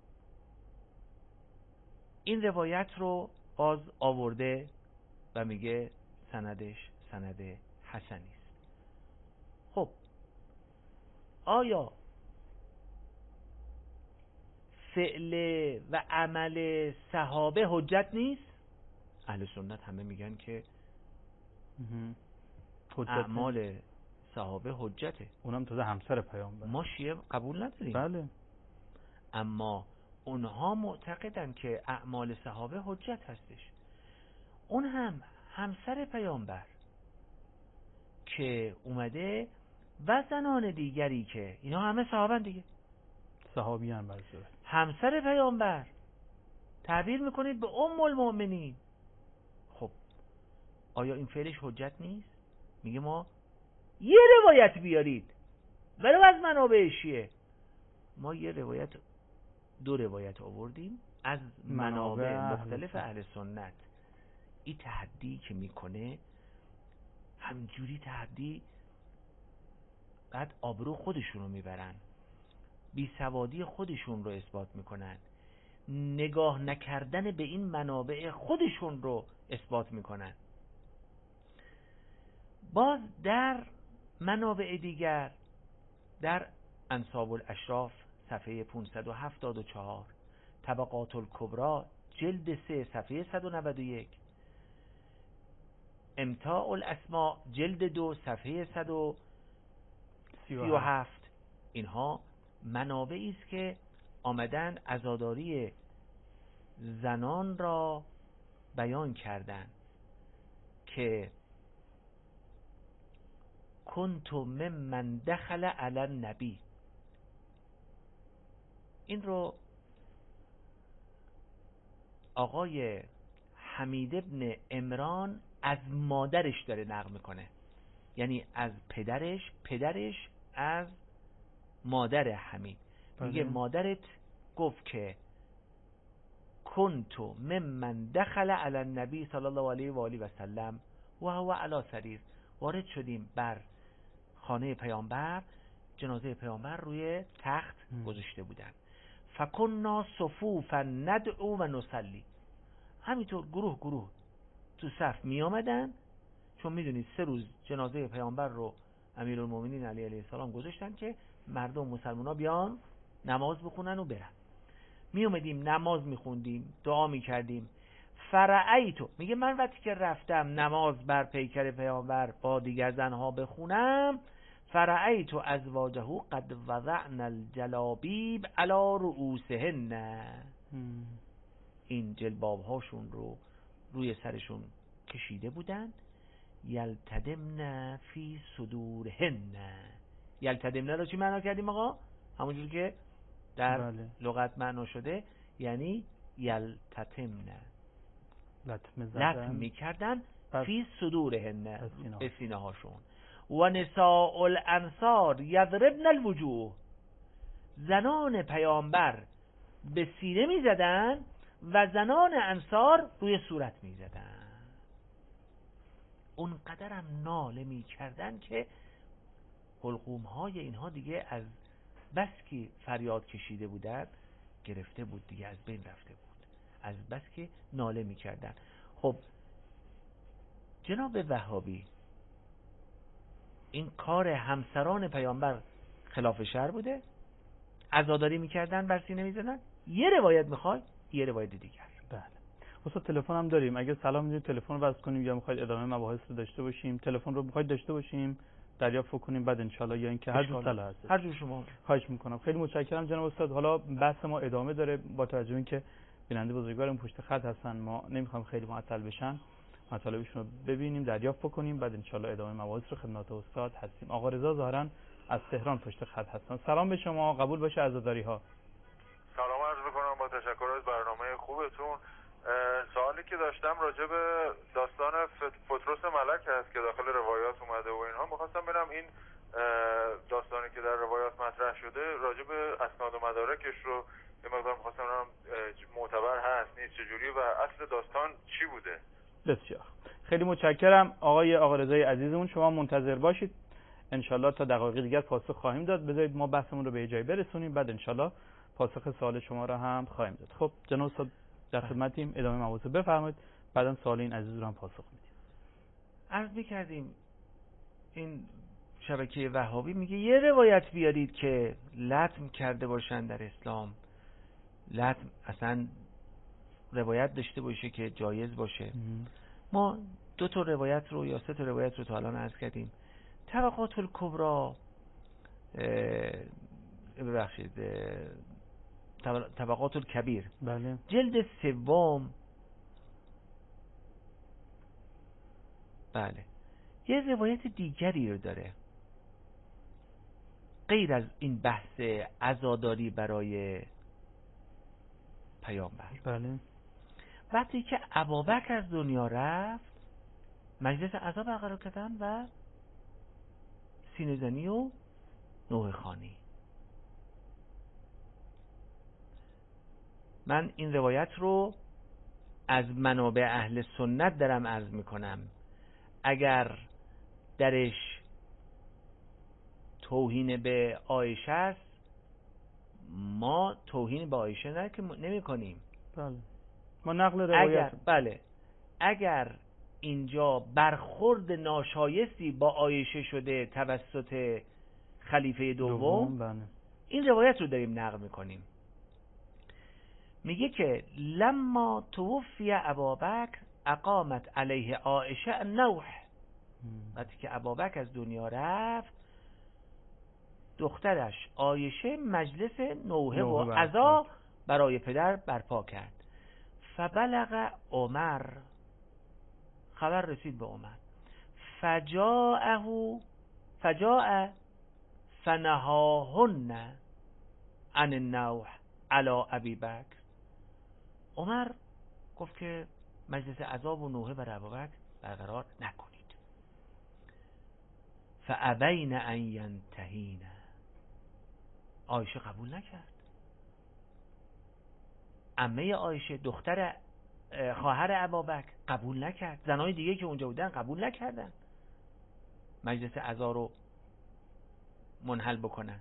این روایت رو باز آورده و میگه سندش سند حسنی است. خب آیا فعل و عمل صحابه حجت نیست؟ اهل سنت همه میگن که اعمال صحابه حجته. اونم تازه همسر پیامبر. ما شیعه قبول نداریم. بله. اما اونها معتقدن که اعمال صحابه حجت هستش. اون هم همسر پیامبر که اومده و زنان دیگری که اینا همه صحابن دیگه، صحابی هم برزوره، همسر پیامبر تعبیر میکنید به ام المؤمنین. خب آیا این فعلش حجت نیست؟ میگه ما یه روایت بیارید ولو از منابع شیعه. ما یه روایت، دو روایت آوردیم از منابع مختلف اهل سنت. این تحدی که میکنه همجوری تحدی، بعد آبرو خودشونو میبرن، بیسوادی خودشون رو اثبات میکنن، نگاه نکردن به این منابع خودشون رو اثبات میکنن. باز در منابع دیگر، در انساب الاشراف صفحه 574، طبقات الکبری جلد 3 صفحه 191، امتاع الاسماء جلد 2 صفحه 137، اینها منابعی است که آمدن عزاداری زنان را بیان کردن که کنت ممن دخل علی النبی. این رو آقای حمید ابن عمران از مادرش داره نقل میکنه، یعنی از پدرش از مادر حمید. میگه مادرت گفت که کنتو ممن دخل علی النبی صلی الله علیه و آله و سلم و هو علی سریر. وارد شدیم بر خانه پیامبر، جنازه پیامبر روی تخت گذاشته بودن. فکننا صفوفا ندعو و نصلی. همینطور گروه تو صف می آمدن، چون میدونید 3 روز جنازه پیامبر رو امیرالمومنین علی علیه السلام گذاشتن که مردم مسلمونا بیان نماز بخونن و برن. می اومدیم نماز میخوندیم، دعا میکردیم. فرعیتو، میگه من وقتی که رفتم نماز بر پیکر پیامبر با دیگر زنها بخونم، فرعیتو ازواجه قد وضعن الجلابیب علی رؤوسهن. این جلباب هاشون رو روی سرشون کشیده بودن. یلتدمن فی صدورهن. یلتدمن رو چی معنا کردیم آقا؟ همونجور که در لغت معنا شده، یعنی یلتتمن، لطم میکردن فی صدورهن، به سینه هاشون. و نساء الانصار یضربن الوجوه. زنان پیامبر به سینه میزدن و زنان انصار روی صورت میزدن. اونقدرم ناله میکردن که حلقوم های اینها دیگه از بس که فریاد کشیده بودن گرفته بود دیگه، از بین رفته بود، از بس که ناله میکردن. خب جناب وهابی، این کار همسران پیامبر خلاف شرع بوده؟ عزاداری میکردن، بر سینه میزدن؟ یه روایت میخوای، یه روایت دیگر. بله. استاد تلفن هم داریم، اگه سلام میدونید تلفن رو وصل کنیم یا میخواید ادامه مباحث رو داشته باشیم، تلفن رو میخواید داشته باشیم دریافت کنیم بعد انشالله، یا اینکه هر جور صلاح هست، هر جور شما. خواهش میکنم. خیلی متشکرم جناب استاد. حالا بحث ما ادامه داره، با توجه اینکه بیننده بزرگوارمون پشت خط هستن، ما نمیخوام خیلی معطل بشن، مطالبشون رو ببینیم، دریافت کنیم، بعد انشالله ادامه مباحث رو خدمت استاد هستیم. آقا رضا ظاهرا از تهران پشت خط هستن. سلام به شما، قبول باشه عزاداری ها. سلام عرض میکنم، با تشکر از برنامه خوبتون. سوالی که داشتم راجع به داستان پطرس ملک هست که داخل روایات اومده و اینها. میخواستم ببینم این داستانی که در روایات مطرح شده راجع به اسناد و مدارکش رو یه مقدار میخواستم ببینم معتبر هست نیست، چجوری و اصل داستان چی بوده. بسیار خیلی متشکرم آقا رضای عزیزمون. شما منتظر باشید، انشالله تا دقایق دیگر پاسخ خواهیم داد. بذارید ما بحثمون رو به جای برسونیم، بعد انشالله پاسخ سوال شما رو هم خواهیم داد. خب جناب استاد در خدمتیم، ادامه مباحث بفرمایید، بعداً سوال این عزیز رو هم پاسخ میدیم. عرض می‌کردیم این شبکه وهابی میگه یه روایت بیارید که لطم کرده باشن در اسلام، لطم اصلا روایت داشته باشه که جایز باشه. ما 2 تا روایت رو یا 3 تا روایت رو تا الان عرض کردیم. طبقات الکبری، ببخشید، طبقات الکبیر، بله، جلد 3. بله، یه روایت دیگری رو داره غیر از این بحث عزاداری برای پیامبر. بله، وقتی که ابوبکر از دنیا رفت، مجلس عزا برقرار کردن و سینه‌زنی و نوحه خوانی. من این روایت رو از منابع اهل سنت دارم عرض میکنم. اگر درش توهین به عایشه است، ما توهین به عایشه نمی کنیم. بله، ما نقل روایت. بله، اگر اینجا برخورد ناشایستی با عایشه شده توسط خلیفه دوم، بله، این روایت رو داریم نقل میکنیم. میگه که لما توفی ابوبکر اقامت علیه عایشه النوح. وقتی که ابوبکر از دنیا رفت، دخترش عایشه مجلس نوحه و عزا برای پدر برپا کرد. فبلغ عمر، خبر رسید به عمر. فجاء فنهاهن عن النوح علی ابی بکر. عمر گفت که مجلس عزا و نوحه برای ابوبکر برقرار نکنید. فابین ان ینتهین. عایشه قبول نکرد. عمه عایشه، دختر خواهر ابوبکر، قبول نکرد. زنای دیگه که اونجا بودن قبول نکردن مجلس عزا رو منحل بکنن.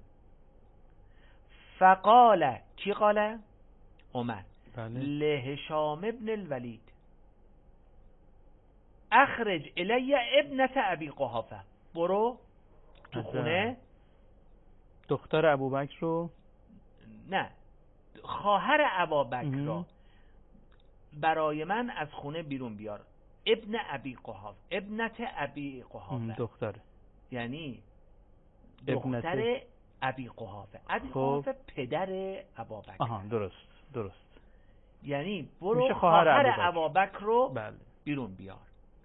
فقال، کی قاله؟ عمر. بله. لهشام ابن الولید اخرج الی ابنت ابی قحافه. برو تو خونه دختر ابوبکر رو، نه، خواهر ابوبکر رو برای من از خونه بیرون بیار. ابن ابی قحافه، ابنت ابی قحافه، دختر، یعنی دختر ابی قحافه. ابی قحافه پدر ابوبکر. آها، درست. یعنی برو خواهر ابوبکر رو بله بیرون بیار.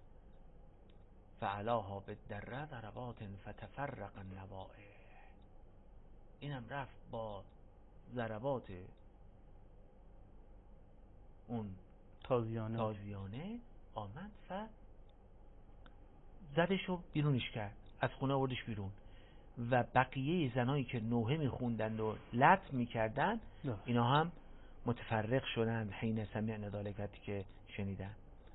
فعلاها بالدره ضربات فتفرق النوائح. اینم رفت با ضربات اون تازیانه آمد و زدشو بیرونش کرد، از خونه آوردش بیرون. و بقیه زنایی که نوحه میخوندن و لط میکردن، اینا هم متفرق شدن حین سمعنا ذلک، که شنیدن.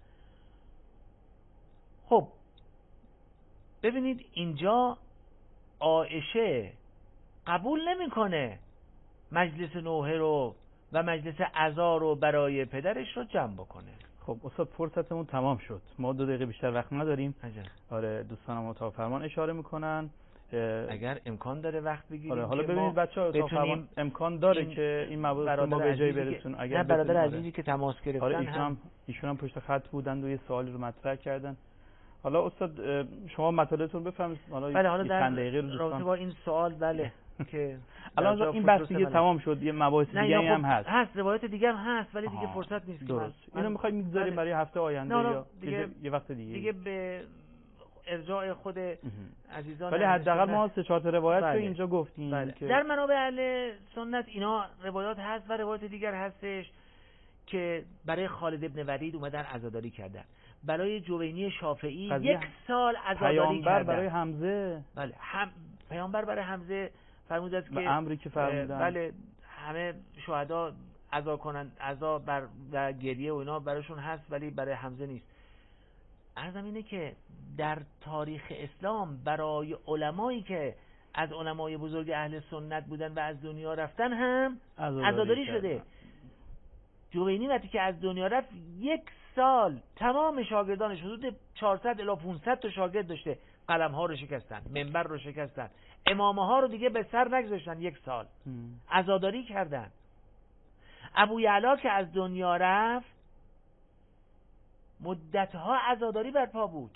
خب ببینید اینجا عایشه قبول نمیکنه مجلس نوحه رو و مجلس عزا رو برای پدرش رو جمع بکنه. خب استاد فرصتمون تمام شد، ما 2 دقیقه بیشتر وقت نداریم. آره، دوستانم اتاق فرمان اشاره میکنن اگر امکان داره وقت بگیریم. آره، حالا ببینید بچه‌ها اتاق فرمان امکان داره که این مباحث ما به جای برسون. اگر برادر عزیزی که تماس گرفتن، آره ایشون هم پشت خط بودن و یه سوالی رو مطرح کردن. حالا استاد شما مطالبتون بفرمایید. حالا در چند دقیقه رو رابطه با این سوال بله که الان این بحث دیگه تمام شد، یه مباحث دیگه هم هست، روایت دیگه هم هست، ولی دیگه فرصت نیست. درست. اینو می‌خوایم می‌گذاریم برای هفته آینده یا یه وقت دیگه به ارجاع خود عزیزان. ولی حداقل ما 3-4 تا روایت رو اینجا گفتیم که در منابع اهل سنت اینا روایات هست و روایت دیگر هستش که برای خالد ابن ولید اومدن عزاداری کردن، برای جوینی شافعی 1 سال عزاداری کردن، برای حمزه، بله، پیامبر برای حمزه فرمود است که امری که فرمودن، بله، همه شهدا عزا کنن، عزا و گریه و اینا براشون هست، ولی برای حمزه نیست. عرضم اینه که در تاریخ اسلام برای علمایی که از علمای بزرگ اهل سنت بودن و از دنیا رفتن هم عزاداری شده. جوینی وقتی که از دنیا رفت 1 سال تمام شاگردانش، حدود 400 الی 500 تا شاگرد داشته، قلم ها رو شکستن، منبر رو شکستن، امامه ها رو دیگه به سر نگذاشتن، 1 سال عزاداری کردن. ابو یعلا که از دنیا رفت، مدتها عزاداری برپا بود،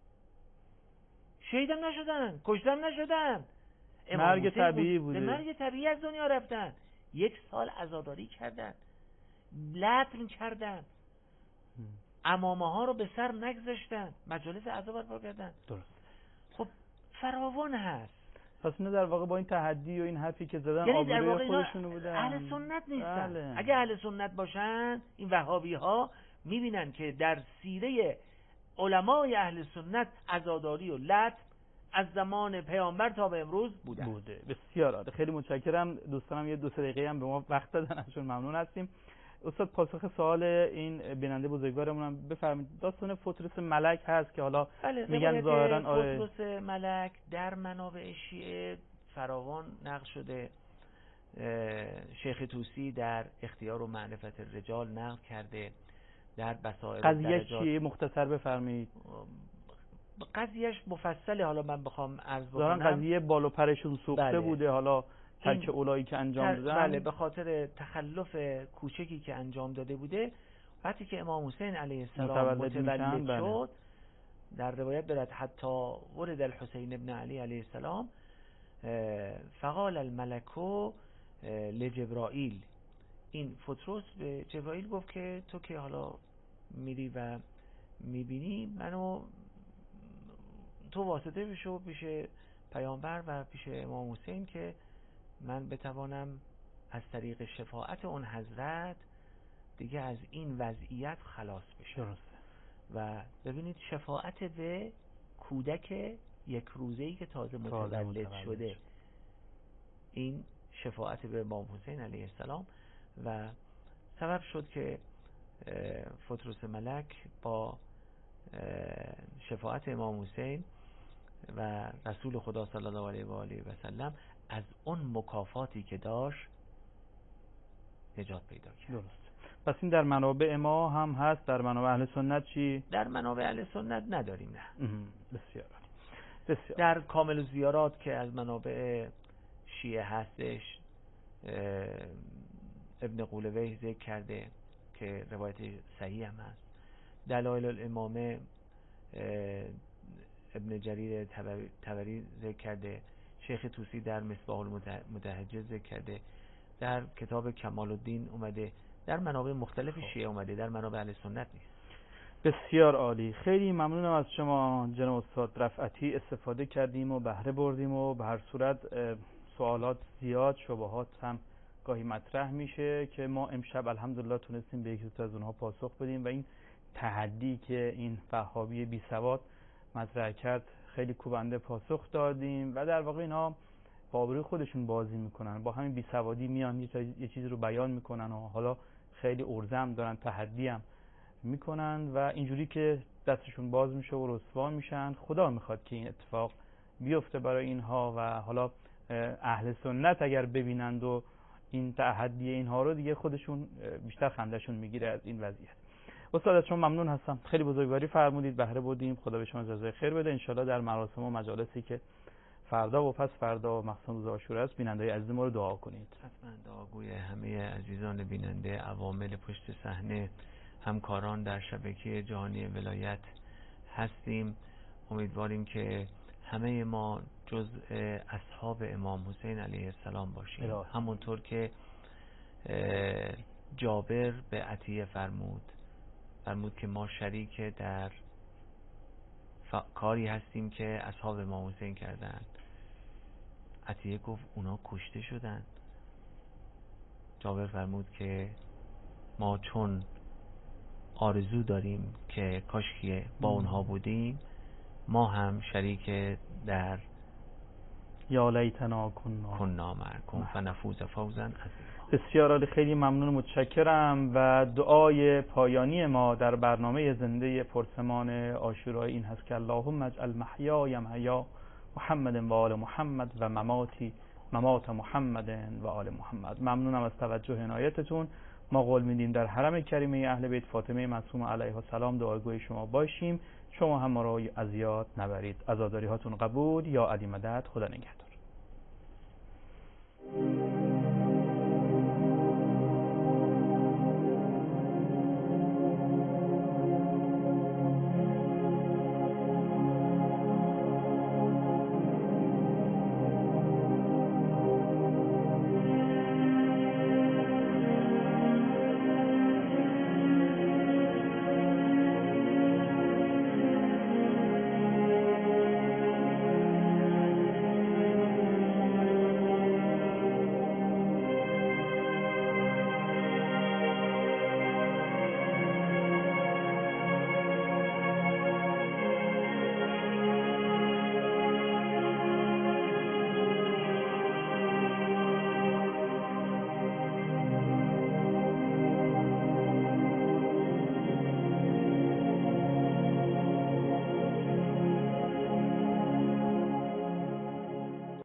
شهیدم نشدن، کشتم نشدن، مرگ طبیعی بوده، مرگ طبیعی از دنیا رفتن. 1 سال عزاداری کردن، لطم کردن، عمامه ها رو به سر نگذاشتن، مجالس عزا برپا کردن. درست. خب فراوان هست. پس اینا در واقع با این تحدی و این حرفی که زدن یعنی در واقع خودشونو بودن. اهل سنت نیستن. بله. اگه اهل سنت باشن این وهابی ها میبینن که در سیره علمای اهل سنت عزاداری و لطم از زمان پیامبر تا به امروز بوده. بسیار عالی. خیلی متشکرم. دوستانم یه 2-3 دقیقه هم به ما وقت دادن، ازشون ممنون هستیم. استاد پاسخ سوال این بیننده بزرگوارمون هم بفرمایید. داستان فطرس ملک هست که حالا میگن ظاهرا فطرس ملک در منابع شیعه فراوان نقل شده. شیخ طوسی در اختیار و معرفت الرجال نقل کرده. در بصائر قضیه چیه مختصر بفرمایید. قضیهش مفصله، حالا من بخوام عرض بکنم قضیه بال و پرشون سوخته بوده، حالا ترک اولایی که انجام دادن. بله، به خاطر تخلف کوچکی که انجام داده بوده. وقتی که امام حسین علیه السلام متولد شد، در روایت دارد حتی ولد الحسین ابن علی علیه السلام فقال الملک لجبرائیل، این فطرس به جبرائیل گفت که تو که حالا میری و میبینی منو، تو واسطه بشو پیش پیامبر و پیش امام حسین که من بتوانم از طریق شفاعت اون حضرت دیگه از این وضعیت خلاص بشم. درسته. و ببینید شفاعت به کودک 1 روزه‌ای که تازه متولد شده، این شفاعت به امام حسین علیه السلام و سبب شد که فطرس ملک با شفاعت امام حسین و رسول خدا صلی الله علیه و آله و سلم از اون مکافاتی که داشت نجات پیدا کرد. درست. پس این در منابع ما هم هست. در منابع اهل سنت چی؟ در منابع اهل سنت نداریم. نه. بسیار بسیار. در کامل الزیارات که از منابع شیعه هستش، ابن قولویه ذکر کرده که روایت صحیح هم هست. دلائل الامامه ابن جریر طبری ذکر کرده. شیخ طوسی در مصباح المتحجج ذکر کرده. در کتاب کمال الدین اومده. در منابع مختلف شیعه اومده، در منابع اهل سنت نیست. بسیار عالی. خیلی ممنونم از شما جناب استاد رفعتی. استفاده کردیم و بهره بردیم و به هر صورت سوالات زیاد، شبهات هم گاهی مطرح میشه که ما امشب الحمدلله تونستیم به یکی از اونها پاسخ بدیم و این تحدی که این وهابی بی سواد مطرح کرد خیلی کوبنده پاسخ دادیم و در واقع اینها با آبروی خودشون بازی میکنن، با همین بی سوادی میان یه چیزی رو بیان میکنن و حالا خیلی عرضه هم دارن، تحدی هم میکنن و اینجوری که دستشون باز میشه و رسوا میشن. خدا میخواد که این اتفاق بیفته برای اینها و حالا اهل سنت اگر ببینند و این تحدی اینها رو دیگه خودشون بیشتر خندشون میگیره از این وضعیت. استاد از شما ممنون هستم، خیلی بزرگواری فرمودید، بهره بردیم. خدا به شما جزای خیر بده. انشالله در مراسم و مجالسی که فردا و پس فردا و مخصوصا روز عاشورا است بیننده عزیز ما رو دعا کنید. حتما دعاگوی همه عزیزان بیننده، عوامل پشت صحنه، همکاران در شبکه جهانی ولایت هستیم. امیدواریم که همه ما جزء اصحاب امام حسین علیه السلام باشیم. همونطور که جابر به عطیه فرمود که ما شریک در کاری هستیم که اصحاب امام حسین کردن. عطیه گفت اونا کشته شدن. جابر فرمود که ما چون آرزو داریم که کاشکی با اونها بودیم، ما هم شریک در یا لیتنا کنا معکم فنفوز فوزا عظیما. بسیار عالی. خیلی ممنون، متشکرم. و دعای پایانی ما در برنامه زنده پرسمان عاشورای این هست که اللهم اجعل محیای محیا محمد و آل محمد و مماتی ممات محمد و آل محمد. ممنونم از توجه عنایتتون. ما قول میدیم در حرم کریمه اهل بیت فاطمه معصومه علیها السلام دعاگوی شما باشیم. شما هم ما را از یاد نبرید. عزاداری هاتون قبول. یا علی مدد. خدا نگهدار.